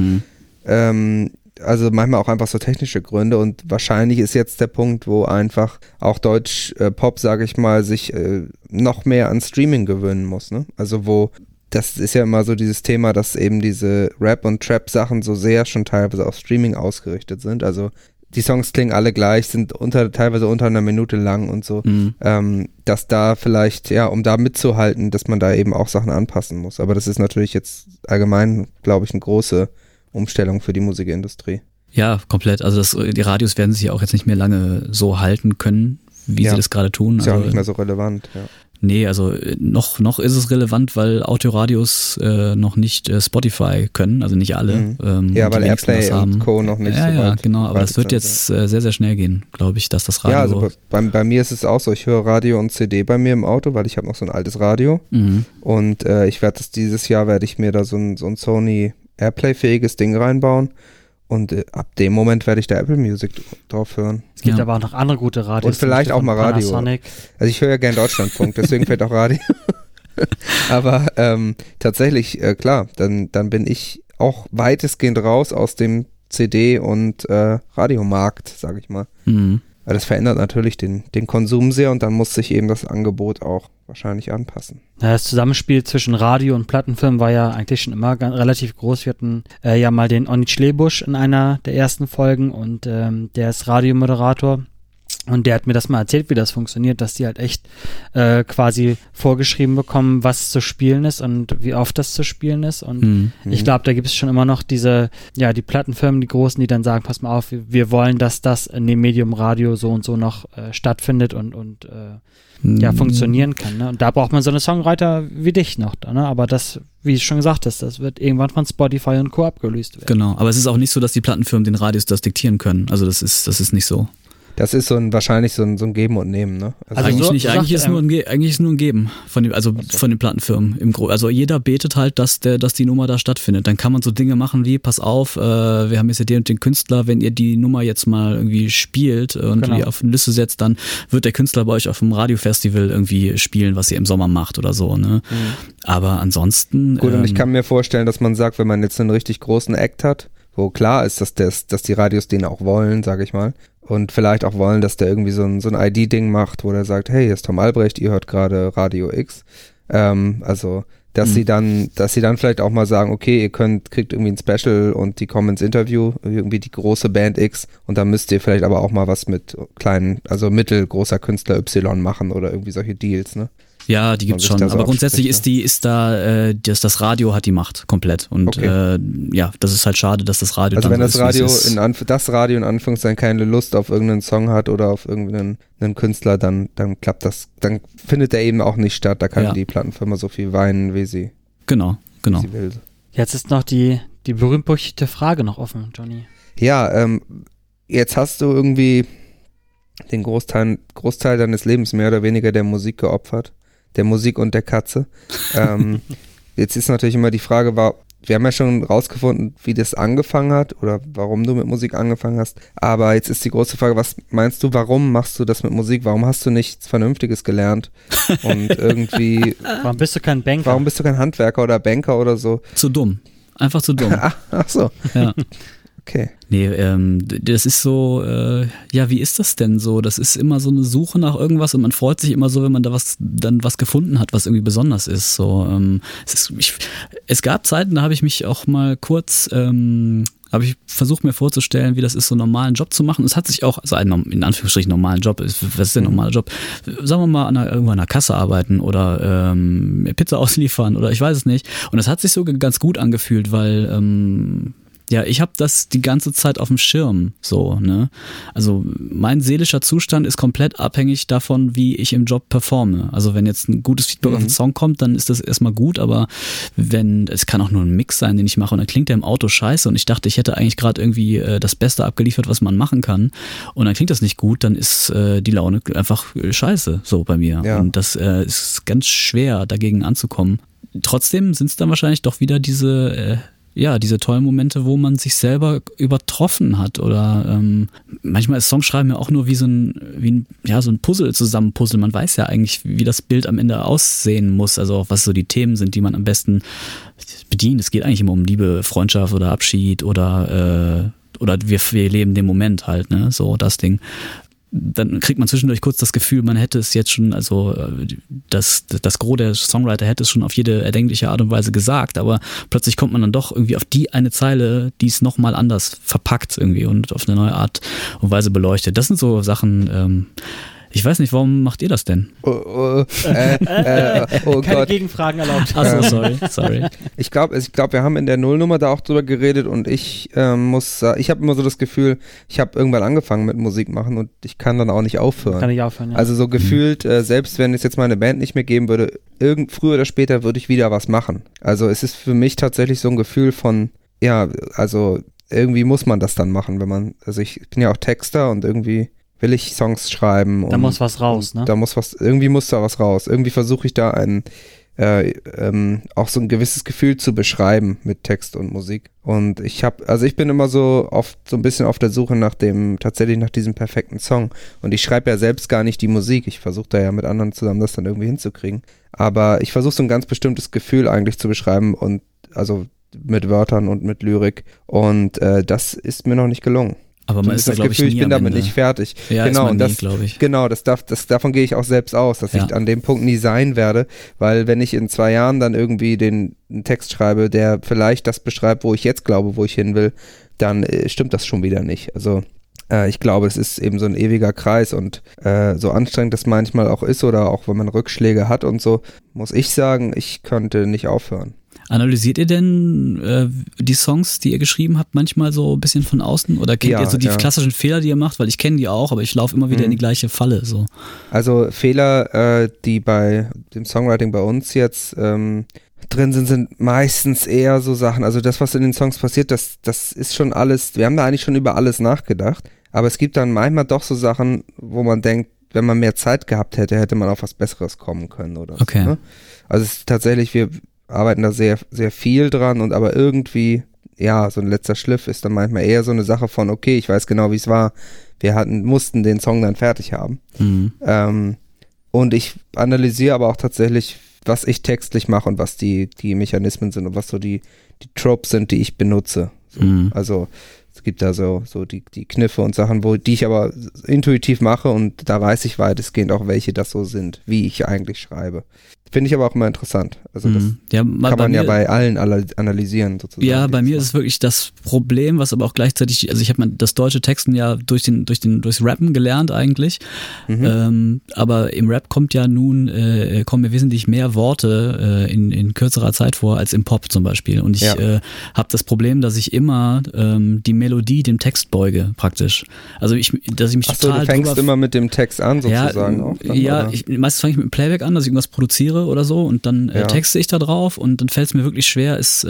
S5: Also manchmal auch einfach so technische Gründe und wahrscheinlich ist jetzt der Punkt, wo einfach auch Deutsch-Pop, sage ich mal, sich noch mehr an Streaming gewöhnen muss. Ne? Also das ist ja immer so dieses Thema, dass eben diese Rap- und Trap-Sachen so sehr schon teilweise auf Streaming ausgerichtet sind. Also die Songs klingen alle gleich, sind teilweise unter einer Minute lang und so, dass da vielleicht, um da mitzuhalten, dass man da eben auch Sachen anpassen muss. Aber das ist natürlich jetzt allgemein, glaube ich, eine große Umstellung für die Musikindustrie.
S3: Ja, komplett. Also die Radios werden sich auch jetzt nicht mehr lange so halten können, wie sie das gerade tun.
S5: Ist ja auch nicht mehr so relevant, ja.
S3: Nee, also noch ist es relevant, weil Autoradios noch nicht Spotify können, also nicht alle.
S5: Weil Airplay und Co. noch nicht so weit.
S3: Ja, genau, aber das wird jetzt sehr, sehr schnell gehen, glaube ich, dass das Radio...
S5: Ja, also bei mir ist es auch so, ich höre Radio und CD bei mir im Auto, weil ich habe noch so ein altes Radio und dieses Jahr werde ich mir da so ein Sony Airplay-fähiges Ding reinbauen. Und ab dem Moment werde ich da Apple Music drauf hören.
S4: Es gibt aber auch noch andere gute Radios.
S5: Und vielleicht auch mal Radio.
S4: Panasonic.
S5: Also ich höre ja gern Deutschlandfunk, deswegen fällt auch Radio. Aber tatsächlich, klar, dann bin ich auch weitestgehend raus aus dem CD- und Radiomarkt, sage ich mal. Weil das verändert natürlich den Konsum sehr und dann muss sich eben das Angebot auch wahrscheinlich anpassen.
S4: Ja, das Zusammenspiel zwischen Radio und Plattenfirmen war ja eigentlich schon immer relativ groß. Wir hatten ja mal den Onni Schlebusch in einer der ersten Folgen und der ist Radiomoderator. Und der hat mir das mal erzählt, wie das funktioniert, dass die halt echt quasi vorgeschrieben bekommen, was zu spielen ist und wie oft das zu spielen ist. Und ich glaube, da gibt es schon immer noch die Plattenfirmen, die Großen, die dann sagen, pass mal auf, wir wollen, dass das in dem Medium Radio so und so noch stattfindet und funktionieren kann. Ne? Und da braucht man so eine Songwriter wie dich noch. Ne? Aber das, wie du schon gesagt hast, das wird irgendwann von Spotify und Co. abgelöst werden.
S3: Genau, aber es ist auch nicht so, dass die Plattenfirmen den Radios das diktieren können. Also das ist nicht so.
S5: Das ist wahrscheinlich so ein Geben und Nehmen, ne?
S3: Also eigentlich nicht. Eigentlich ist nur ein Geben von den Plattenfirmen. Also jeder betet halt, dass die Nummer da stattfindet. Dann kann man so Dinge machen wie, pass auf, wir haben jetzt hier den und den Künstler, wenn ihr die Nummer jetzt mal irgendwie spielt und die auf eine Liste setzt, dann wird der Künstler bei euch auf dem Radiofestival irgendwie spielen, was ihr im Sommer macht oder so, ne? Aber ansonsten...
S5: Gut, und ich kann mir vorstellen, dass man sagt, wenn man jetzt einen richtig großen Act hat, wo klar ist, dass die Radios den auch wollen, sage ich mal, und vielleicht auch wollen, dass der irgendwie so ein ID-Ding macht, wo der sagt, hey, hier ist Tom Albrecht, ihr hört gerade Radio X. Also, dass sie dann vielleicht auch mal sagen, okay, ihr kriegt irgendwie ein Special und die kommen ins Interview, irgendwie die große Band X und dann müsst ihr vielleicht aber auch mal was mit kleinen, also mittelgroßer Künstler Y machen oder irgendwie solche Deals, ne?
S3: Ja, die gibt's schon.
S5: Da so
S3: Aber grundsätzlich
S5: abspricht,
S3: das Radio hat die Macht komplett. Und das ist halt schade, dass das Radio
S5: also
S3: dann
S5: wenn
S3: so
S5: das Radio in Anführungszeichen keine Lust auf irgendeinen Song hat oder auf irgendeinen Künstler, dann klappt das, dann findet der eben auch nicht statt. Da kann die Plattenfirma so viel weinen, wie sie
S3: Genau.
S5: wie sie will.
S4: Jetzt ist noch die berühmt-berüchtigte Frage noch offen, Johnny.
S5: Ja, jetzt hast du irgendwie den Großteil deines Lebens mehr oder weniger der Musik geopfert. Der Musik und der Katze. Jetzt ist natürlich immer die Frage, wir haben ja schon rausgefunden, wie das angefangen hat oder warum du mit Musik angefangen hast. Aber jetzt ist die große Frage, was meinst du, warum machst du das mit Musik? Warum hast du nichts Vernünftiges gelernt? Und irgendwie...
S4: Warum bist du kein Banker?
S5: Warum bist du kein Handwerker oder Banker oder so?
S3: Zu dumm. Einfach zu dumm.
S5: Ach so.
S3: Ja.
S5: Okay.
S3: Nee, das ist so, wie ist das denn so? Das ist immer so eine Suche nach irgendwas und man freut sich immer so, wenn man da was gefunden hat, was irgendwie besonders ist. So, es gab Zeiten, da habe ich mich auch mal kurz, habe ich versucht mir vorzustellen, wie das ist, so einen normalen Job zu machen. Es hat sich auch, also einen in Anführungsstrichen normalen Job, was ist denn ein normaler Job? Sagen wir mal irgendwo an der Kasse arbeiten oder Pizza ausliefern oder ich weiß es nicht. Und es hat sich so ganz gut angefühlt, weil ich habe das die ganze Zeit auf dem Schirm, so, ne? Also mein seelischer Zustand ist komplett abhängig davon, wie ich im Job performe. Also wenn jetzt ein gutes Feedback auf den Song kommt, dann ist das erstmal gut, aber es kann auch nur ein Mix sein, den ich mache und dann klingt der im Auto scheiße und ich dachte, ich hätte eigentlich gerade irgendwie das Beste abgeliefert, was man machen kann und dann klingt das nicht gut, dann ist die Laune einfach scheiße, so bei mir. Ja. Und das ist ganz schwer, dagegen anzukommen. Trotzdem sind es dann wahrscheinlich doch wieder diese tollen Momente, wo man sich selber übertroffen hat oder manchmal ist Songschreiben ja auch nur wie so ein Puzzle zusammenpuzzeln. Man weiß ja eigentlich, wie das Bild am Ende aussehen muss, also auch was so die Themen sind, die man am besten bedient. Es geht eigentlich immer um Liebe, Freundschaft oder Abschied oder wir leben den Moment halt, ne, so das Ding. Dann kriegt man zwischendurch kurz das Gefühl, man hätte es jetzt schon, also das Gros der Songwriter hätte es schon auf jede erdenkliche Art und Weise gesagt, aber plötzlich kommt man dann doch irgendwie auf die eine Zeile, die es nochmal anders verpackt irgendwie und auf eine neue Art und Weise beleuchtet. Das sind so Sachen, ich weiß nicht, warum macht ihr das denn?
S4: Oh
S5: Keine
S4: Gott. Gegenfragen erlaubt.
S3: Achso, sorry.
S5: Ich glaube, wir haben in der Nullnummer da auch drüber geredet und ich habe immer so das Gefühl, ich habe irgendwann angefangen mit Musik machen und ich kann dann auch nicht aufhören.
S4: Kann ich aufhören, ja.
S5: Also so gefühlt, selbst wenn es jetzt meine Band nicht mehr geben würde, früher oder später würde ich wieder was machen. Also es ist für mich tatsächlich so ein Gefühl von, also irgendwie muss man das dann machen, also ich bin ja auch Texter und irgendwie will ich Songs schreiben.
S4: Da muss was raus, ne?
S5: Irgendwie muss da was raus. Irgendwie versuche ich da auch so ein gewisses Gefühl zu beschreiben mit Text und Musik. Und ich bin immer so ein bisschen auf der Suche nach diesem perfekten Song. Und ich schreibe ja selbst gar nicht die Musik. Ich versuche da ja mit anderen zusammen das dann irgendwie hinzukriegen. Aber ich versuche so ein ganz bestimmtes Gefühl eigentlich zu beschreiben und also mit Wörtern und mit Lyrik. Und das ist mir noch nicht gelungen.
S3: Aber man ist da, glaube ich, nie
S5: ich bin damit nicht fertig.
S3: Ja,
S5: genau,
S3: ist man nie, glaube ich.
S5: Genau, davon gehe ich auch selbst aus, dass ich an dem Punkt nie sein werde, weil wenn ich in 2 Jahren dann irgendwie einen Text schreibe, der vielleicht das beschreibt, wo ich jetzt glaube, wo ich hin will, dann stimmt das schon wieder nicht. Also ich glaube, es ist eben so ein ewiger Kreis und so anstrengend das manchmal auch ist oder auch wenn man Rückschläge hat und so, muss ich sagen, ich könnte nicht aufhören.
S3: Analysiert ihr denn die Songs, die ihr geschrieben habt, manchmal so ein bisschen von außen? Oder kennt ihr so die klassischen Fehler, die ihr macht? Weil ich kenne die auch, aber ich laufe immer wieder in die gleiche Falle. So.
S5: Also Fehler, die bei dem Songwriting bei uns jetzt drin sind meistens eher so Sachen, also das, was in den Songs passiert, das ist schon alles, wir haben da eigentlich schon über alles nachgedacht, aber es gibt dann manchmal doch so Sachen, wo man denkt, wenn man mehr Zeit gehabt hätte, hätte man auf was Besseres kommen können oder so.
S3: Okay.
S5: Ne? Also es ist tatsächlich, wir arbeiten da sehr, sehr viel dran und aber irgendwie, so ein letzter Schliff ist dann manchmal eher so eine Sache von, okay, ich weiß genau, wie es war, mussten den Song dann fertig haben. Und ich analysiere aber auch tatsächlich, was ich textlich mache und was die Mechanismen sind und was so die Tropes sind, die ich benutze. So. Also es gibt da so die Kniffe und Sachen, die ich aber intuitiv mache und da weiß ich weitestgehend auch, welche das so sind, wie ich eigentlich schreibe. Finde ich aber auch immer interessant. Also das
S3: ja,
S5: kann man ja bei allen analysieren sozusagen.
S3: Ja, bei mir ist es wirklich das Problem, was aber auch gleichzeitig, also ich habe das deutsche Texten ja durchs Rappen gelernt eigentlich, aber im Rap kommen mir wesentlich mehr Worte in kürzerer Zeit vor als im Pop zum Beispiel. Und ich habe das Problem, dass ich immer die Melodie dem Text beuge praktisch. Also dass ich mich total
S5: du fängst immer mit dem Text an sozusagen auch? Dann,
S3: meistens fange ich mit dem Playback an, dass ich irgendwas produziere oder so und dann texte ich da drauf und dann fällt es mir wirklich schwer, es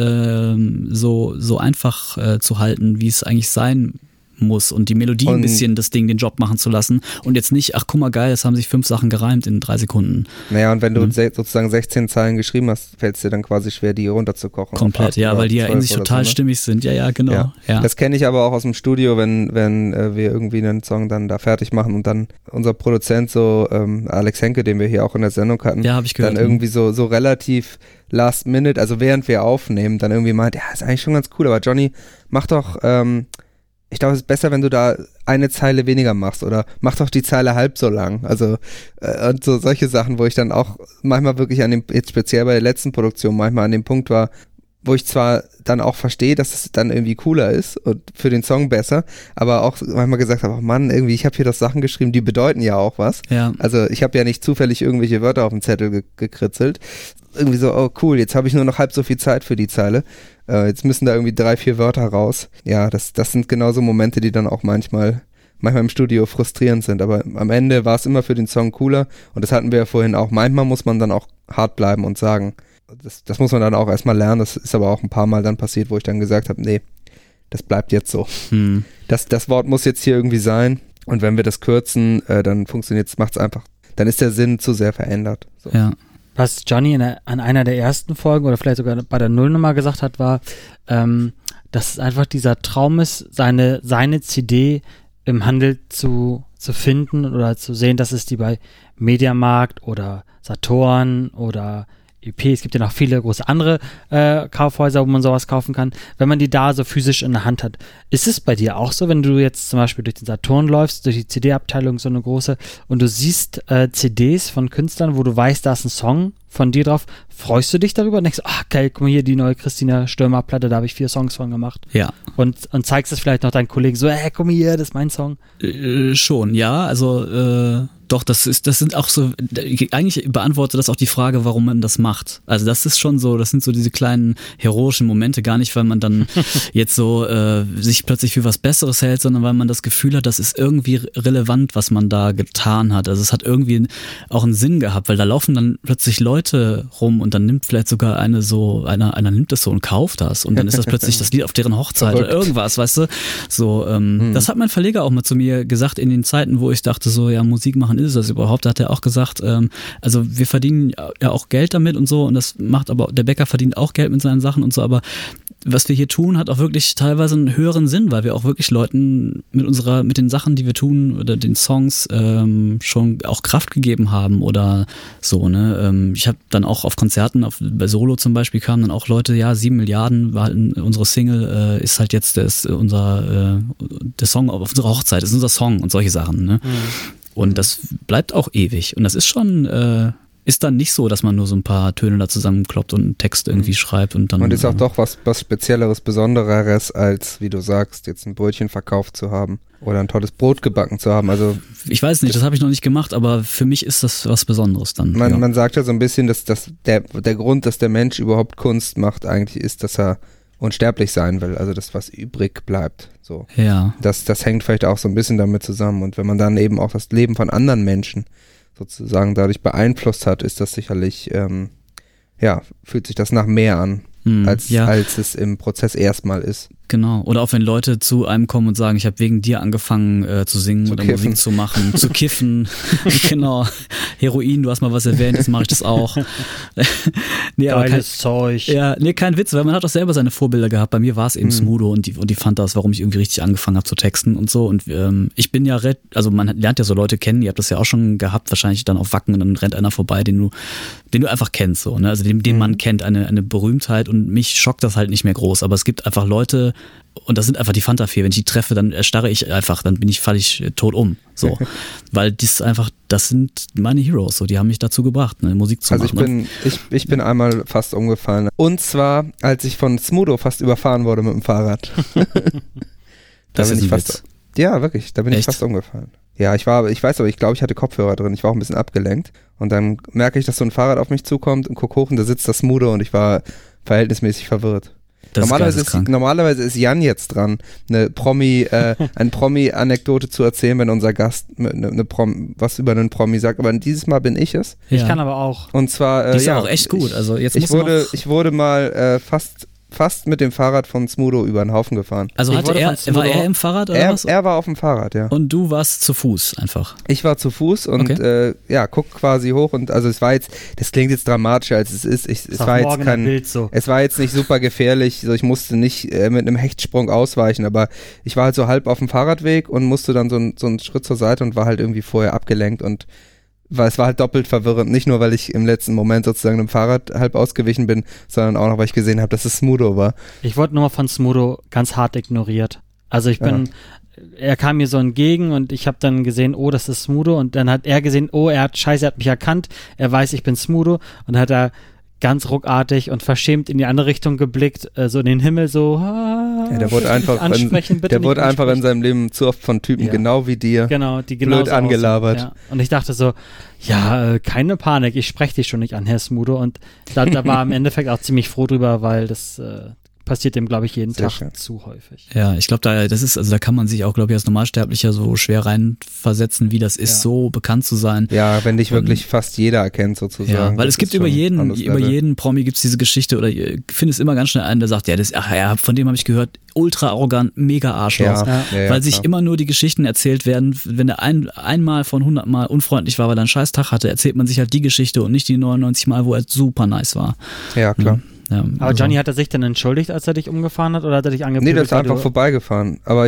S3: so einfach zu halten, wie es eigentlich sein muss und die Melodie ein bisschen den Job machen zu lassen und jetzt nicht, ach guck mal geil, es haben sich 5 Sachen gereimt in 3 Sekunden.
S5: Naja, und wenn du sozusagen 16 Zeilen geschrieben hast, fällt es dir dann quasi schwer, die runterzukochen.
S3: Komplett, ja, weil die ja in sich total stimmig sind. Ja, genau. Ja.
S5: Das kenne ich aber auch aus dem Studio, wenn wir irgendwie einen Song dann da fertig machen und dann unser Produzent so, Alex Henke, den wir hier auch in der Sendung hatten,
S3: hab ich gehört,
S5: dann irgendwie so relativ last minute, also während wir aufnehmen, dann irgendwie meint, ja, ist eigentlich schon ganz cool, aber Johnny, mach doch, ich glaube, es ist besser, wenn du da eine Zeile weniger machst oder mach doch die Zeile halb so lang. Also und so solche Sachen, wo ich dann auch manchmal wirklich jetzt speziell bei der letzten Produktion manchmal an dem Punkt war, wo ich zwar dann auch verstehe, dass es dann irgendwie cooler ist und für den Song besser, aber auch manchmal gesagt habe, oh Mann, irgendwie, ich habe hier doch Sachen geschrieben, die bedeuten ja auch was. Ja. Also ich habe ja nicht zufällig irgendwelche Wörter auf dem Zettel gekritzelt. Irgendwie so, oh cool, jetzt habe ich nur noch halb so viel Zeit für die Zeile. Jetzt müssen da irgendwie 3, 4 Wörter raus. Ja, das sind genauso Momente, die dann auch manchmal im Studio frustrierend sind. Aber am Ende war es immer für den Song cooler und das hatten wir ja vorhin auch. Manchmal muss man dann auch hart bleiben und sagen, das muss man dann auch erstmal lernen. Das ist aber auch ein paar Mal dann passiert, wo ich dann gesagt habe, nee, das bleibt jetzt so. Das Wort muss jetzt hier irgendwie sein und wenn wir das kürzen, dann macht's einfach, dann ist der Sinn zu sehr verändert. So.
S4: Ja. Was Johnny an einer der ersten Folgen oder vielleicht sogar bei der Nullnummer gesagt hat, war, dass es einfach dieser Traum ist, seine CD im Handel zu finden oder zu sehen, dass es die bei Mediamarkt oder Saturn oder EP, es gibt ja noch viele große andere Kaufhäuser, wo man sowas kaufen kann, wenn man die da so physisch in der Hand hat. Ist es bei dir auch so, wenn du jetzt zum Beispiel durch den Saturn läufst, durch die CD-Abteilung so eine große und du siehst CDs von Künstlern, wo du weißt, da ist ein Song von dir drauf, freust du dich darüber und denkst, ach geil, guck mal hier, die neue Christina Stürmer-Platte, da habe ich 4 Songs von gemacht.
S3: Ja.
S4: Und zeigst es vielleicht noch deinen Kollegen so, guck mal hier, das ist mein Song.
S3: Schon, ja, also doch, das sind auch so, eigentlich beantwortet das auch die Frage, warum man das macht. Also das ist schon so, das sind so diese kleinen heroischen Momente, gar nicht, weil man dann jetzt so sich plötzlich für was Besseres hält, sondern weil man das Gefühl hat, das ist irgendwie relevant, was man da getan hat. Also es hat irgendwie auch einen Sinn gehabt, weil da laufen dann plötzlich Leute rum und dann nimmt vielleicht sogar einer nimmt das so und kauft das und dann ist das plötzlich das Lied auf deren Hochzeit oder irgendwas, weißt du? So, das hat mein Verleger auch mal zu mir gesagt in den Zeiten, wo ich dachte so, ja, Musik machen ist das überhaupt? Da hat er auch gesagt, also wir verdienen ja auch Geld damit und so und das macht aber, der Bäcker verdient auch Geld mit seinen Sachen und so, aber was wir hier tun, hat auch wirklich teilweise einen höheren Sinn, weil wir auch wirklich Leuten mit den Sachen, die wir tun oder den Songs schon auch Kraft gegeben haben oder so, ne? Ich habe dann auch auf Konzerten, bei Solo zum Beispiel, kamen dann auch Leute, ja, 7 Milliarden war halt unsere Single, ist halt jetzt der Song auf unserer Hochzeit, ist unser Song und solche Sachen, ne? Und das bleibt auch ewig. Und das ist schon, ist dann nicht so, dass man nur so ein paar Töne da zusammenkloppt und einen Text irgendwie schreibt und dann.
S5: Und ist auch doch was Spezielleres, Besondereres, als, wie du sagst, jetzt ein Brötchen verkauft zu haben oder ein tolles Brot gebacken zu haben. Also
S3: ich weiß nicht, das habe ich noch nicht gemacht, aber für mich ist das was Besonderes dann.
S5: Man sagt ja so ein bisschen, dass der Grund, dass der Mensch überhaupt Kunst macht, eigentlich ist, dass er unsterblich sein will, also das, was übrig bleibt. So. Ja. Das hängt vielleicht auch so ein bisschen damit zusammen. Und wenn man dann eben auch das Leben von anderen Menschen sozusagen dadurch beeinflusst hat, ist das sicherlich, fühlt sich das nach mehr an, als es im Prozess erstmal ist.
S3: Genau. Oder auch wenn Leute zu einem kommen und sagen, ich habe wegen dir angefangen zu singen oder Musik zu machen, zu kiffen. Genau. Heroin, du hast mal was erwähnt, jetzt mache ich das auch.
S4: Geiles Zeug.
S3: Ja, nee, kein Witz, weil man hat auch selber seine Vorbilder gehabt. Bei mir war es eben Smudo und die fand das, warum ich irgendwie richtig angefangen habe zu texten und so. Und ich bin ja, also man lernt ja so Leute kennen, ihr habt das ja auch schon gehabt, wahrscheinlich dann auf Wacken und dann rennt einer vorbei, den du einfach kennst, so, ne? Also den man kennt, eine Berühmtheit und mich schockt das halt nicht mehr groß. Aber es gibt einfach Leute, Und das sind einfach die Fanta 4. Wenn ich die treffe, dann erstarre ich einfach, dann falle ich tot um. So. Weil das sind meine Heroes, so, die haben mich dazu gebracht, ne, Musik zu machen.
S5: Ich bin einmal fast umgefallen. Und zwar, als ich von Smudo fast überfahren wurde mit dem Fahrrad.
S3: Das ist ein Witz.
S5: Ja, wirklich, da bin ich fast umgefallen. Ja, ich glaube, ich hatte Kopfhörer drin, ich war auch ein bisschen abgelenkt. Und dann merke ich, dass so ein Fahrrad auf mich zukommt und guck hoch und da sitzt das Smudo und ich war verhältnismäßig verwirrt. Normalerweise ist Jan jetzt dran, eine Promi-Anekdote zu erzählen, wenn unser Gast was über einen Promi sagt. Aber dieses Mal bin ich es.
S4: Ich kann aber auch.
S5: Und zwar,
S3: die ist auch echt gut. Also jetzt
S5: ich wurde mal fast mit dem Fahrrad von Smudo über den Haufen gefahren.
S3: Also war er im Fahrrad oder was?
S5: Er war auf dem Fahrrad, ja.
S3: Und du warst zu Fuß einfach?
S5: Ich war zu Fuß und guck quasi hoch und also es war jetzt, das klingt jetzt dramatischer als es ist. Es war jetzt nicht super gefährlich, so ich musste nicht mit einem Hechtsprung ausweichen, aber ich war halt so halb auf dem Fahrradweg und musste dann so einen Schritt zur Seite und war halt irgendwie vorher abgelenkt und es war halt doppelt verwirrend, nicht nur, weil ich im letzten Moment sozusagen dem Fahrrad halb ausgewichen bin, sondern auch noch, weil ich gesehen habe, dass es Smudo war.
S4: Ich wurde nur von Smudo ganz hart ignoriert. Also er kam mir so entgegen und ich habe dann gesehen, oh, das ist Smudo und dann hat er gesehen, oh, er hat mich erkannt, er weiß, ich bin Smudo und dann hat er ganz ruckartig und verschämt in die andere Richtung geblickt, so in den Himmel, so
S5: der wurde einfach in seinem Leben zu oft von Typen genau wie dir
S4: die
S5: blöd angelabert.
S4: Ja. Und ich dachte so, keine Panik, ich spreche dich schon nicht an, Herr Smudo. Und da war im Endeffekt auch ziemlich froh drüber, weil das passiert dem, glaube ich, jeden Tag zu häufig.
S3: Ja, ich glaube, da kann man sich auch, glaube ich, als Normalsterblicher so schwer reinversetzen, wie das ist, so bekannt zu sein.
S5: Ja, wenn dich wirklich fast jeder erkennt, sozusagen.
S3: Ja, weil es gibt über jeden Promi gibt's diese Geschichte oder ich finde es immer ganz schnell einen, der sagt, von dem habe ich gehört, ultra arrogant, mega Arschloch. Weil sich immer nur die Geschichten erzählt werden, wenn er einmal von 100 Mal unfreundlich war, weil er einen scheiß Tag hatte, erzählt man sich halt die Geschichte und nicht die 99 Mal, wo er super nice war.
S5: Ja, klar.
S3: Ja,
S4: aber Johnny, hat er sich denn entschuldigt, als er dich umgefahren hat oder hat er dich angeprügelt?
S5: Nee, der ist einfach vorbeigefahren. Aber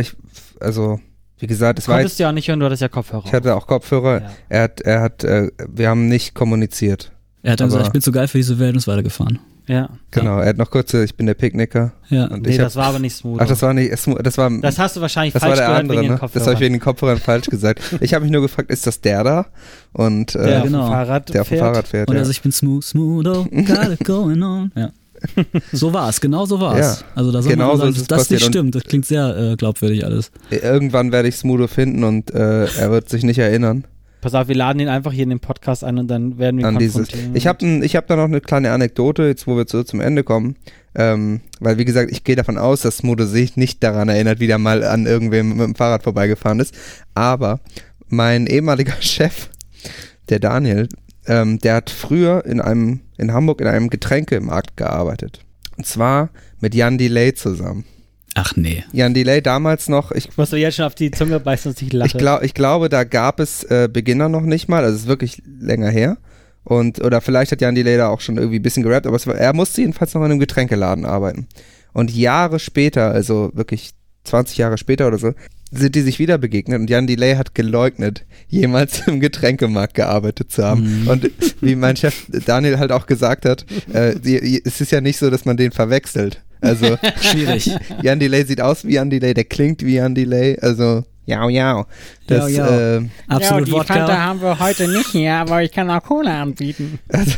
S5: wie gesagt, es war
S4: konntest du ja nicht hören, du hattest ja Kopfhörer.
S5: Ich hatte auch Kopfhörer. Ja. Wir haben nicht kommuniziert.
S3: Er hat dann gesagt, ich bin zu geil für diese Welt und ist weitergefahren.
S4: Ja.
S5: Genau, er hat noch kurz, ich bin der Picknicker.
S4: Ja. Und das war aber nicht Smudo.
S5: Ach, das war nicht Smudo, das
S4: hast du wahrscheinlich
S5: falsch
S4: gehört
S5: andere,
S4: wegen den Kopfhörern.
S5: Das habe ich wegen den Kopfhörern falsch gesagt. Ich habe mich nur gefragt, ist das der da? Und
S4: der auf dem Fahrrad fährt.
S3: Und also ich bin Smudo, got it going on. Ja. So war es, genau so war es.
S5: Ja,
S3: also da soll man sagen, dass das nicht stimmt. Das klingt sehr glaubwürdig alles.
S5: Irgendwann werde ich Smudo finden und er wird sich nicht erinnern.
S4: Pass auf, wir laden ihn einfach hier in den Podcast ein und dann werden wir konfrontieren.
S5: Ich hab da noch eine kleine Anekdote, jetzt wo wir zum Ende kommen. Weil wie gesagt, ich gehe davon aus, dass Smudo sich nicht daran erinnert, wie der mal an irgendwem mit dem Fahrrad vorbeigefahren ist. Aber mein ehemaliger Chef, der Daniel, der hat früher in Hamburg in einem Getränkemarkt gearbeitet. Und zwar mit Jan Delay zusammen.
S3: Ach nee.
S5: Jan Delay damals noch.
S4: Ich muss mir jetzt schon auf die Zunge beißen, dass ich lache.
S5: Ich glaube, da gab es Beginner noch nicht mal. Also es ist wirklich länger her. Oder vielleicht hat Jan Delay da auch schon irgendwie ein bisschen gerappt, aber er musste jedenfalls noch in einem Getränkeladen arbeiten. Und Jahre später, also wirklich 20 Jahre später oder so, sind die sich wieder begegnet und Jan Delay hat geleugnet, jemals im Getränkemarkt gearbeitet zu haben. Und wie mein Chef Daniel halt auch gesagt hat, es ist ja nicht so, dass man den verwechselt. Also
S3: schwierig.
S5: Jan Delay sieht aus wie Jan Delay, der klingt wie Jan Delay, also ja.
S4: Absolut, die Fanta haben wir heute nicht hier, aber ich kann auch Cola anbieten.
S5: Also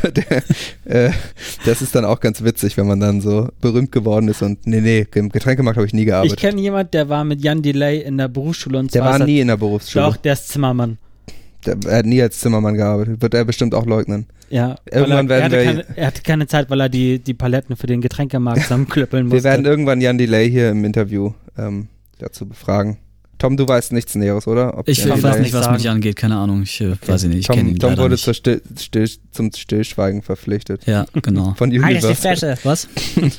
S5: das ist dann auch ganz witzig, wenn man dann so berühmt geworden ist und nee, im Getränkemarkt habe ich nie gearbeitet.
S4: Ich kenne jemanden, der war mit Jan Delay in der Berufsschule und
S5: der war nie in der Berufsschule.
S4: Doch, der ist Zimmermann.
S5: Er hat nie als Zimmermann gearbeitet, wird er bestimmt auch leugnen.
S4: Ja, er hatte keine Zeit, weil er die Paletten für den Getränkemarkt zusammenklöppeln musste.
S5: Wir werden irgendwann Jan Delay hier im Interview dazu befragen. Tom, du weißt nichts Näheres, oder?
S3: Ich weiß nicht, was mit Jan geht, keine Ahnung. Weiß ich nicht, ich kenne ihn
S5: Tom wurde
S3: nicht.
S5: zum Stillschweigen verpflichtet.
S3: Ja, genau.
S5: Von Universal.
S3: Was?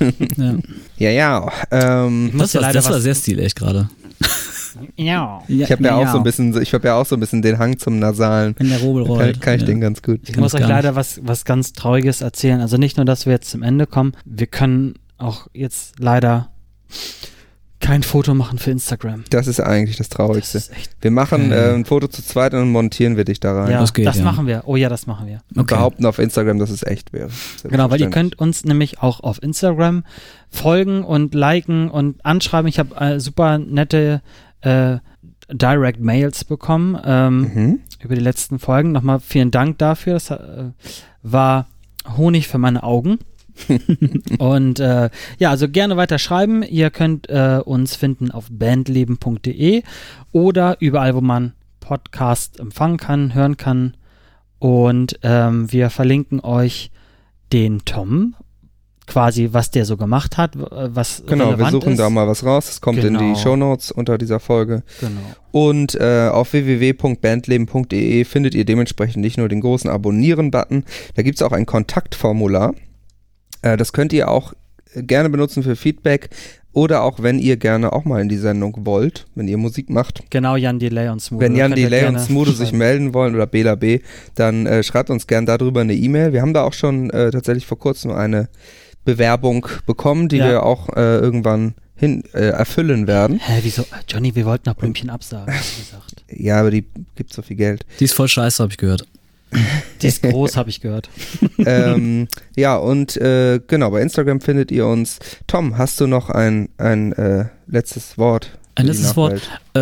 S5: Ja.
S3: Das war sehr stilecht gerade.
S4: Ja.
S5: Ich habe ja auch so ein bisschen den Hang zum Nasalen.
S3: Wenn der Robel rollt.
S5: Kann ich den ganz gut.
S4: Ich muss euch leider was ganz Trauriges erzählen. Also nicht nur, dass wir jetzt zum Ende kommen, wir können auch jetzt leider kein Foto machen für Instagram.
S5: Das ist eigentlich das Traurigste.
S4: Das ist echt
S5: wir machen ein Foto zu zweit und dann montieren wir dich da rein.
S4: Ja,
S3: Das geht,
S4: das
S3: ja.
S4: machen wir. Oh ja, das machen wir.
S5: Und behaupten auf Instagram, dass es echt wäre.
S4: Genau, weil ihr könnt uns nämlich auch auf Instagram folgen und liken und anschreiben. Ich habe super nette Direct Mails bekommen über die letzten Folgen. Nochmal vielen Dank dafür. Das war Honig für meine Augen. Und also gerne weiter schreiben. Ihr könnt uns finden auf bandleben.de oder überall, wo man Podcast empfangen kann, hören kann. Und wir verlinken euch den Tom, quasi was der so gemacht hat, was
S5: Genau, wir suchen
S4: ist.
S5: da mal was raus. Es kommt in die Shownotes unter dieser Folge.
S4: Genau.
S5: Und auf www.bandleben.de findet ihr dementsprechend nicht nur den großen Abonnieren-Button, da gibt es auch ein Kontaktformular. Das könnt ihr auch gerne benutzen für Feedback oder auch, wenn ihr gerne auch mal in die Sendung wollt, wenn ihr Musik macht.
S4: Genau, Jan Delay und Smudo.
S5: Wenn Jan Delay und Smudo sich melden wollen oder Bela B., dann schreibt uns gerne darüber eine E-Mail. Wir haben da auch schon tatsächlich vor kurzem eine Bewerbung bekommen, die wir auch irgendwann erfüllen werden.
S4: Hä, wieso? Johnny, wir wollten nach Blümchen absagen, hast du gesagt.
S5: Ja, aber die gibt so viel Geld.
S3: Die ist voll scheiße, habe ich gehört.
S4: Die ist groß, habe ich gehört.
S5: Ja, und genau, bei Instagram findet ihr uns. Tom, hast du noch ein letztes Wort?
S3: Ein letztes Wort.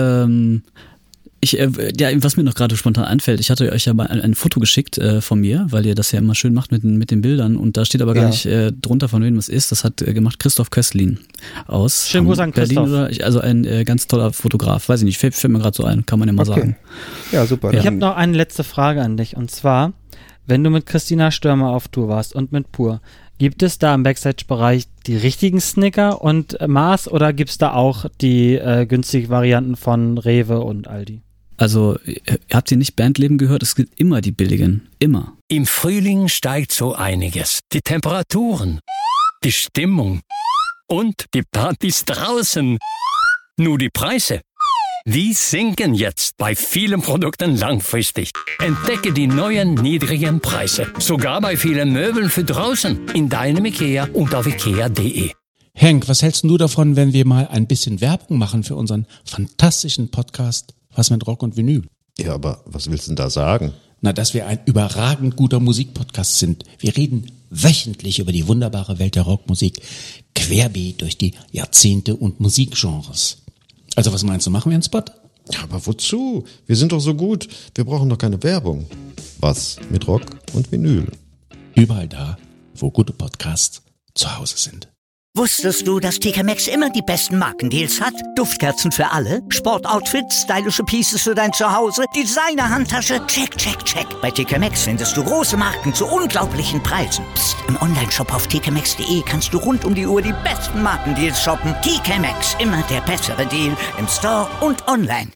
S3: Was mir noch gerade spontan einfällt, ich hatte euch ja mal ein Foto geschickt von mir, weil ihr das ja immer schön macht mit den Bildern und da steht aber gar nicht drunter, von wem es ist. Das hat gemacht Christoph Köstlin aus
S4: Schönen Gruß an
S3: Berlin.
S4: Christoph.
S3: Also ein ganz toller Fotograf. Weiß ich nicht, fällt mir gerade so ein, kann man ja mal sagen.
S5: Ja, super.
S4: Ich habe noch eine letzte Frage an dich und zwar, wenn du mit Christina Stürmer auf Tour warst und mit Pur, gibt es da im Backstage-Bereich die richtigen Snicker und Mars oder gibt es da auch die günstigen Varianten von Rewe und Aldi?
S3: Also, habt ihr nicht Bandleben gehört? Es gibt immer die billigen. Immer.
S6: Im Frühling steigt so einiges. Die Temperaturen, die Stimmung und die Partys draußen. Nur die Preise, die sinken jetzt bei vielen Produkten langfristig. Entdecke die neuen niedrigen Preise. Sogar bei vielen Möbeln für draußen. In deinem Ikea und auf ikea.de.
S7: Henk, was hältst du davon, wenn wir mal ein bisschen Werbung machen für unseren fantastischen Podcast Was mit Rock und Vinyl?
S8: Ja, aber was willst du denn da sagen?
S7: Na, dass wir ein überragend guter Musikpodcast sind. Wir reden wöchentlich über die wunderbare Welt der Rockmusik, querbeet durch die Jahrzehnte und Musikgenres. Also was meinst du, machen wir einen Spot?
S8: Ja, aber wozu? Wir sind doch so gut. Wir brauchen doch keine Werbung. Was mit Rock und Vinyl?
S7: Überall da, wo gute Podcasts zu Hause sind.
S1: Wusstest du, dass TK Maxx immer die besten Markendeals hat? Duftkerzen für alle, Sportoutfits, stylische Pieces für dein Zuhause, Designer-Handtasche, check, check, check. Bei TK Maxx findest du große Marken zu unglaublichen Preisen. Psst. Im Onlineshop auf tkmaxx.de kannst du rund um die Uhr die besten Markendeals shoppen. TK Maxx, immer der bessere Deal im Store und online.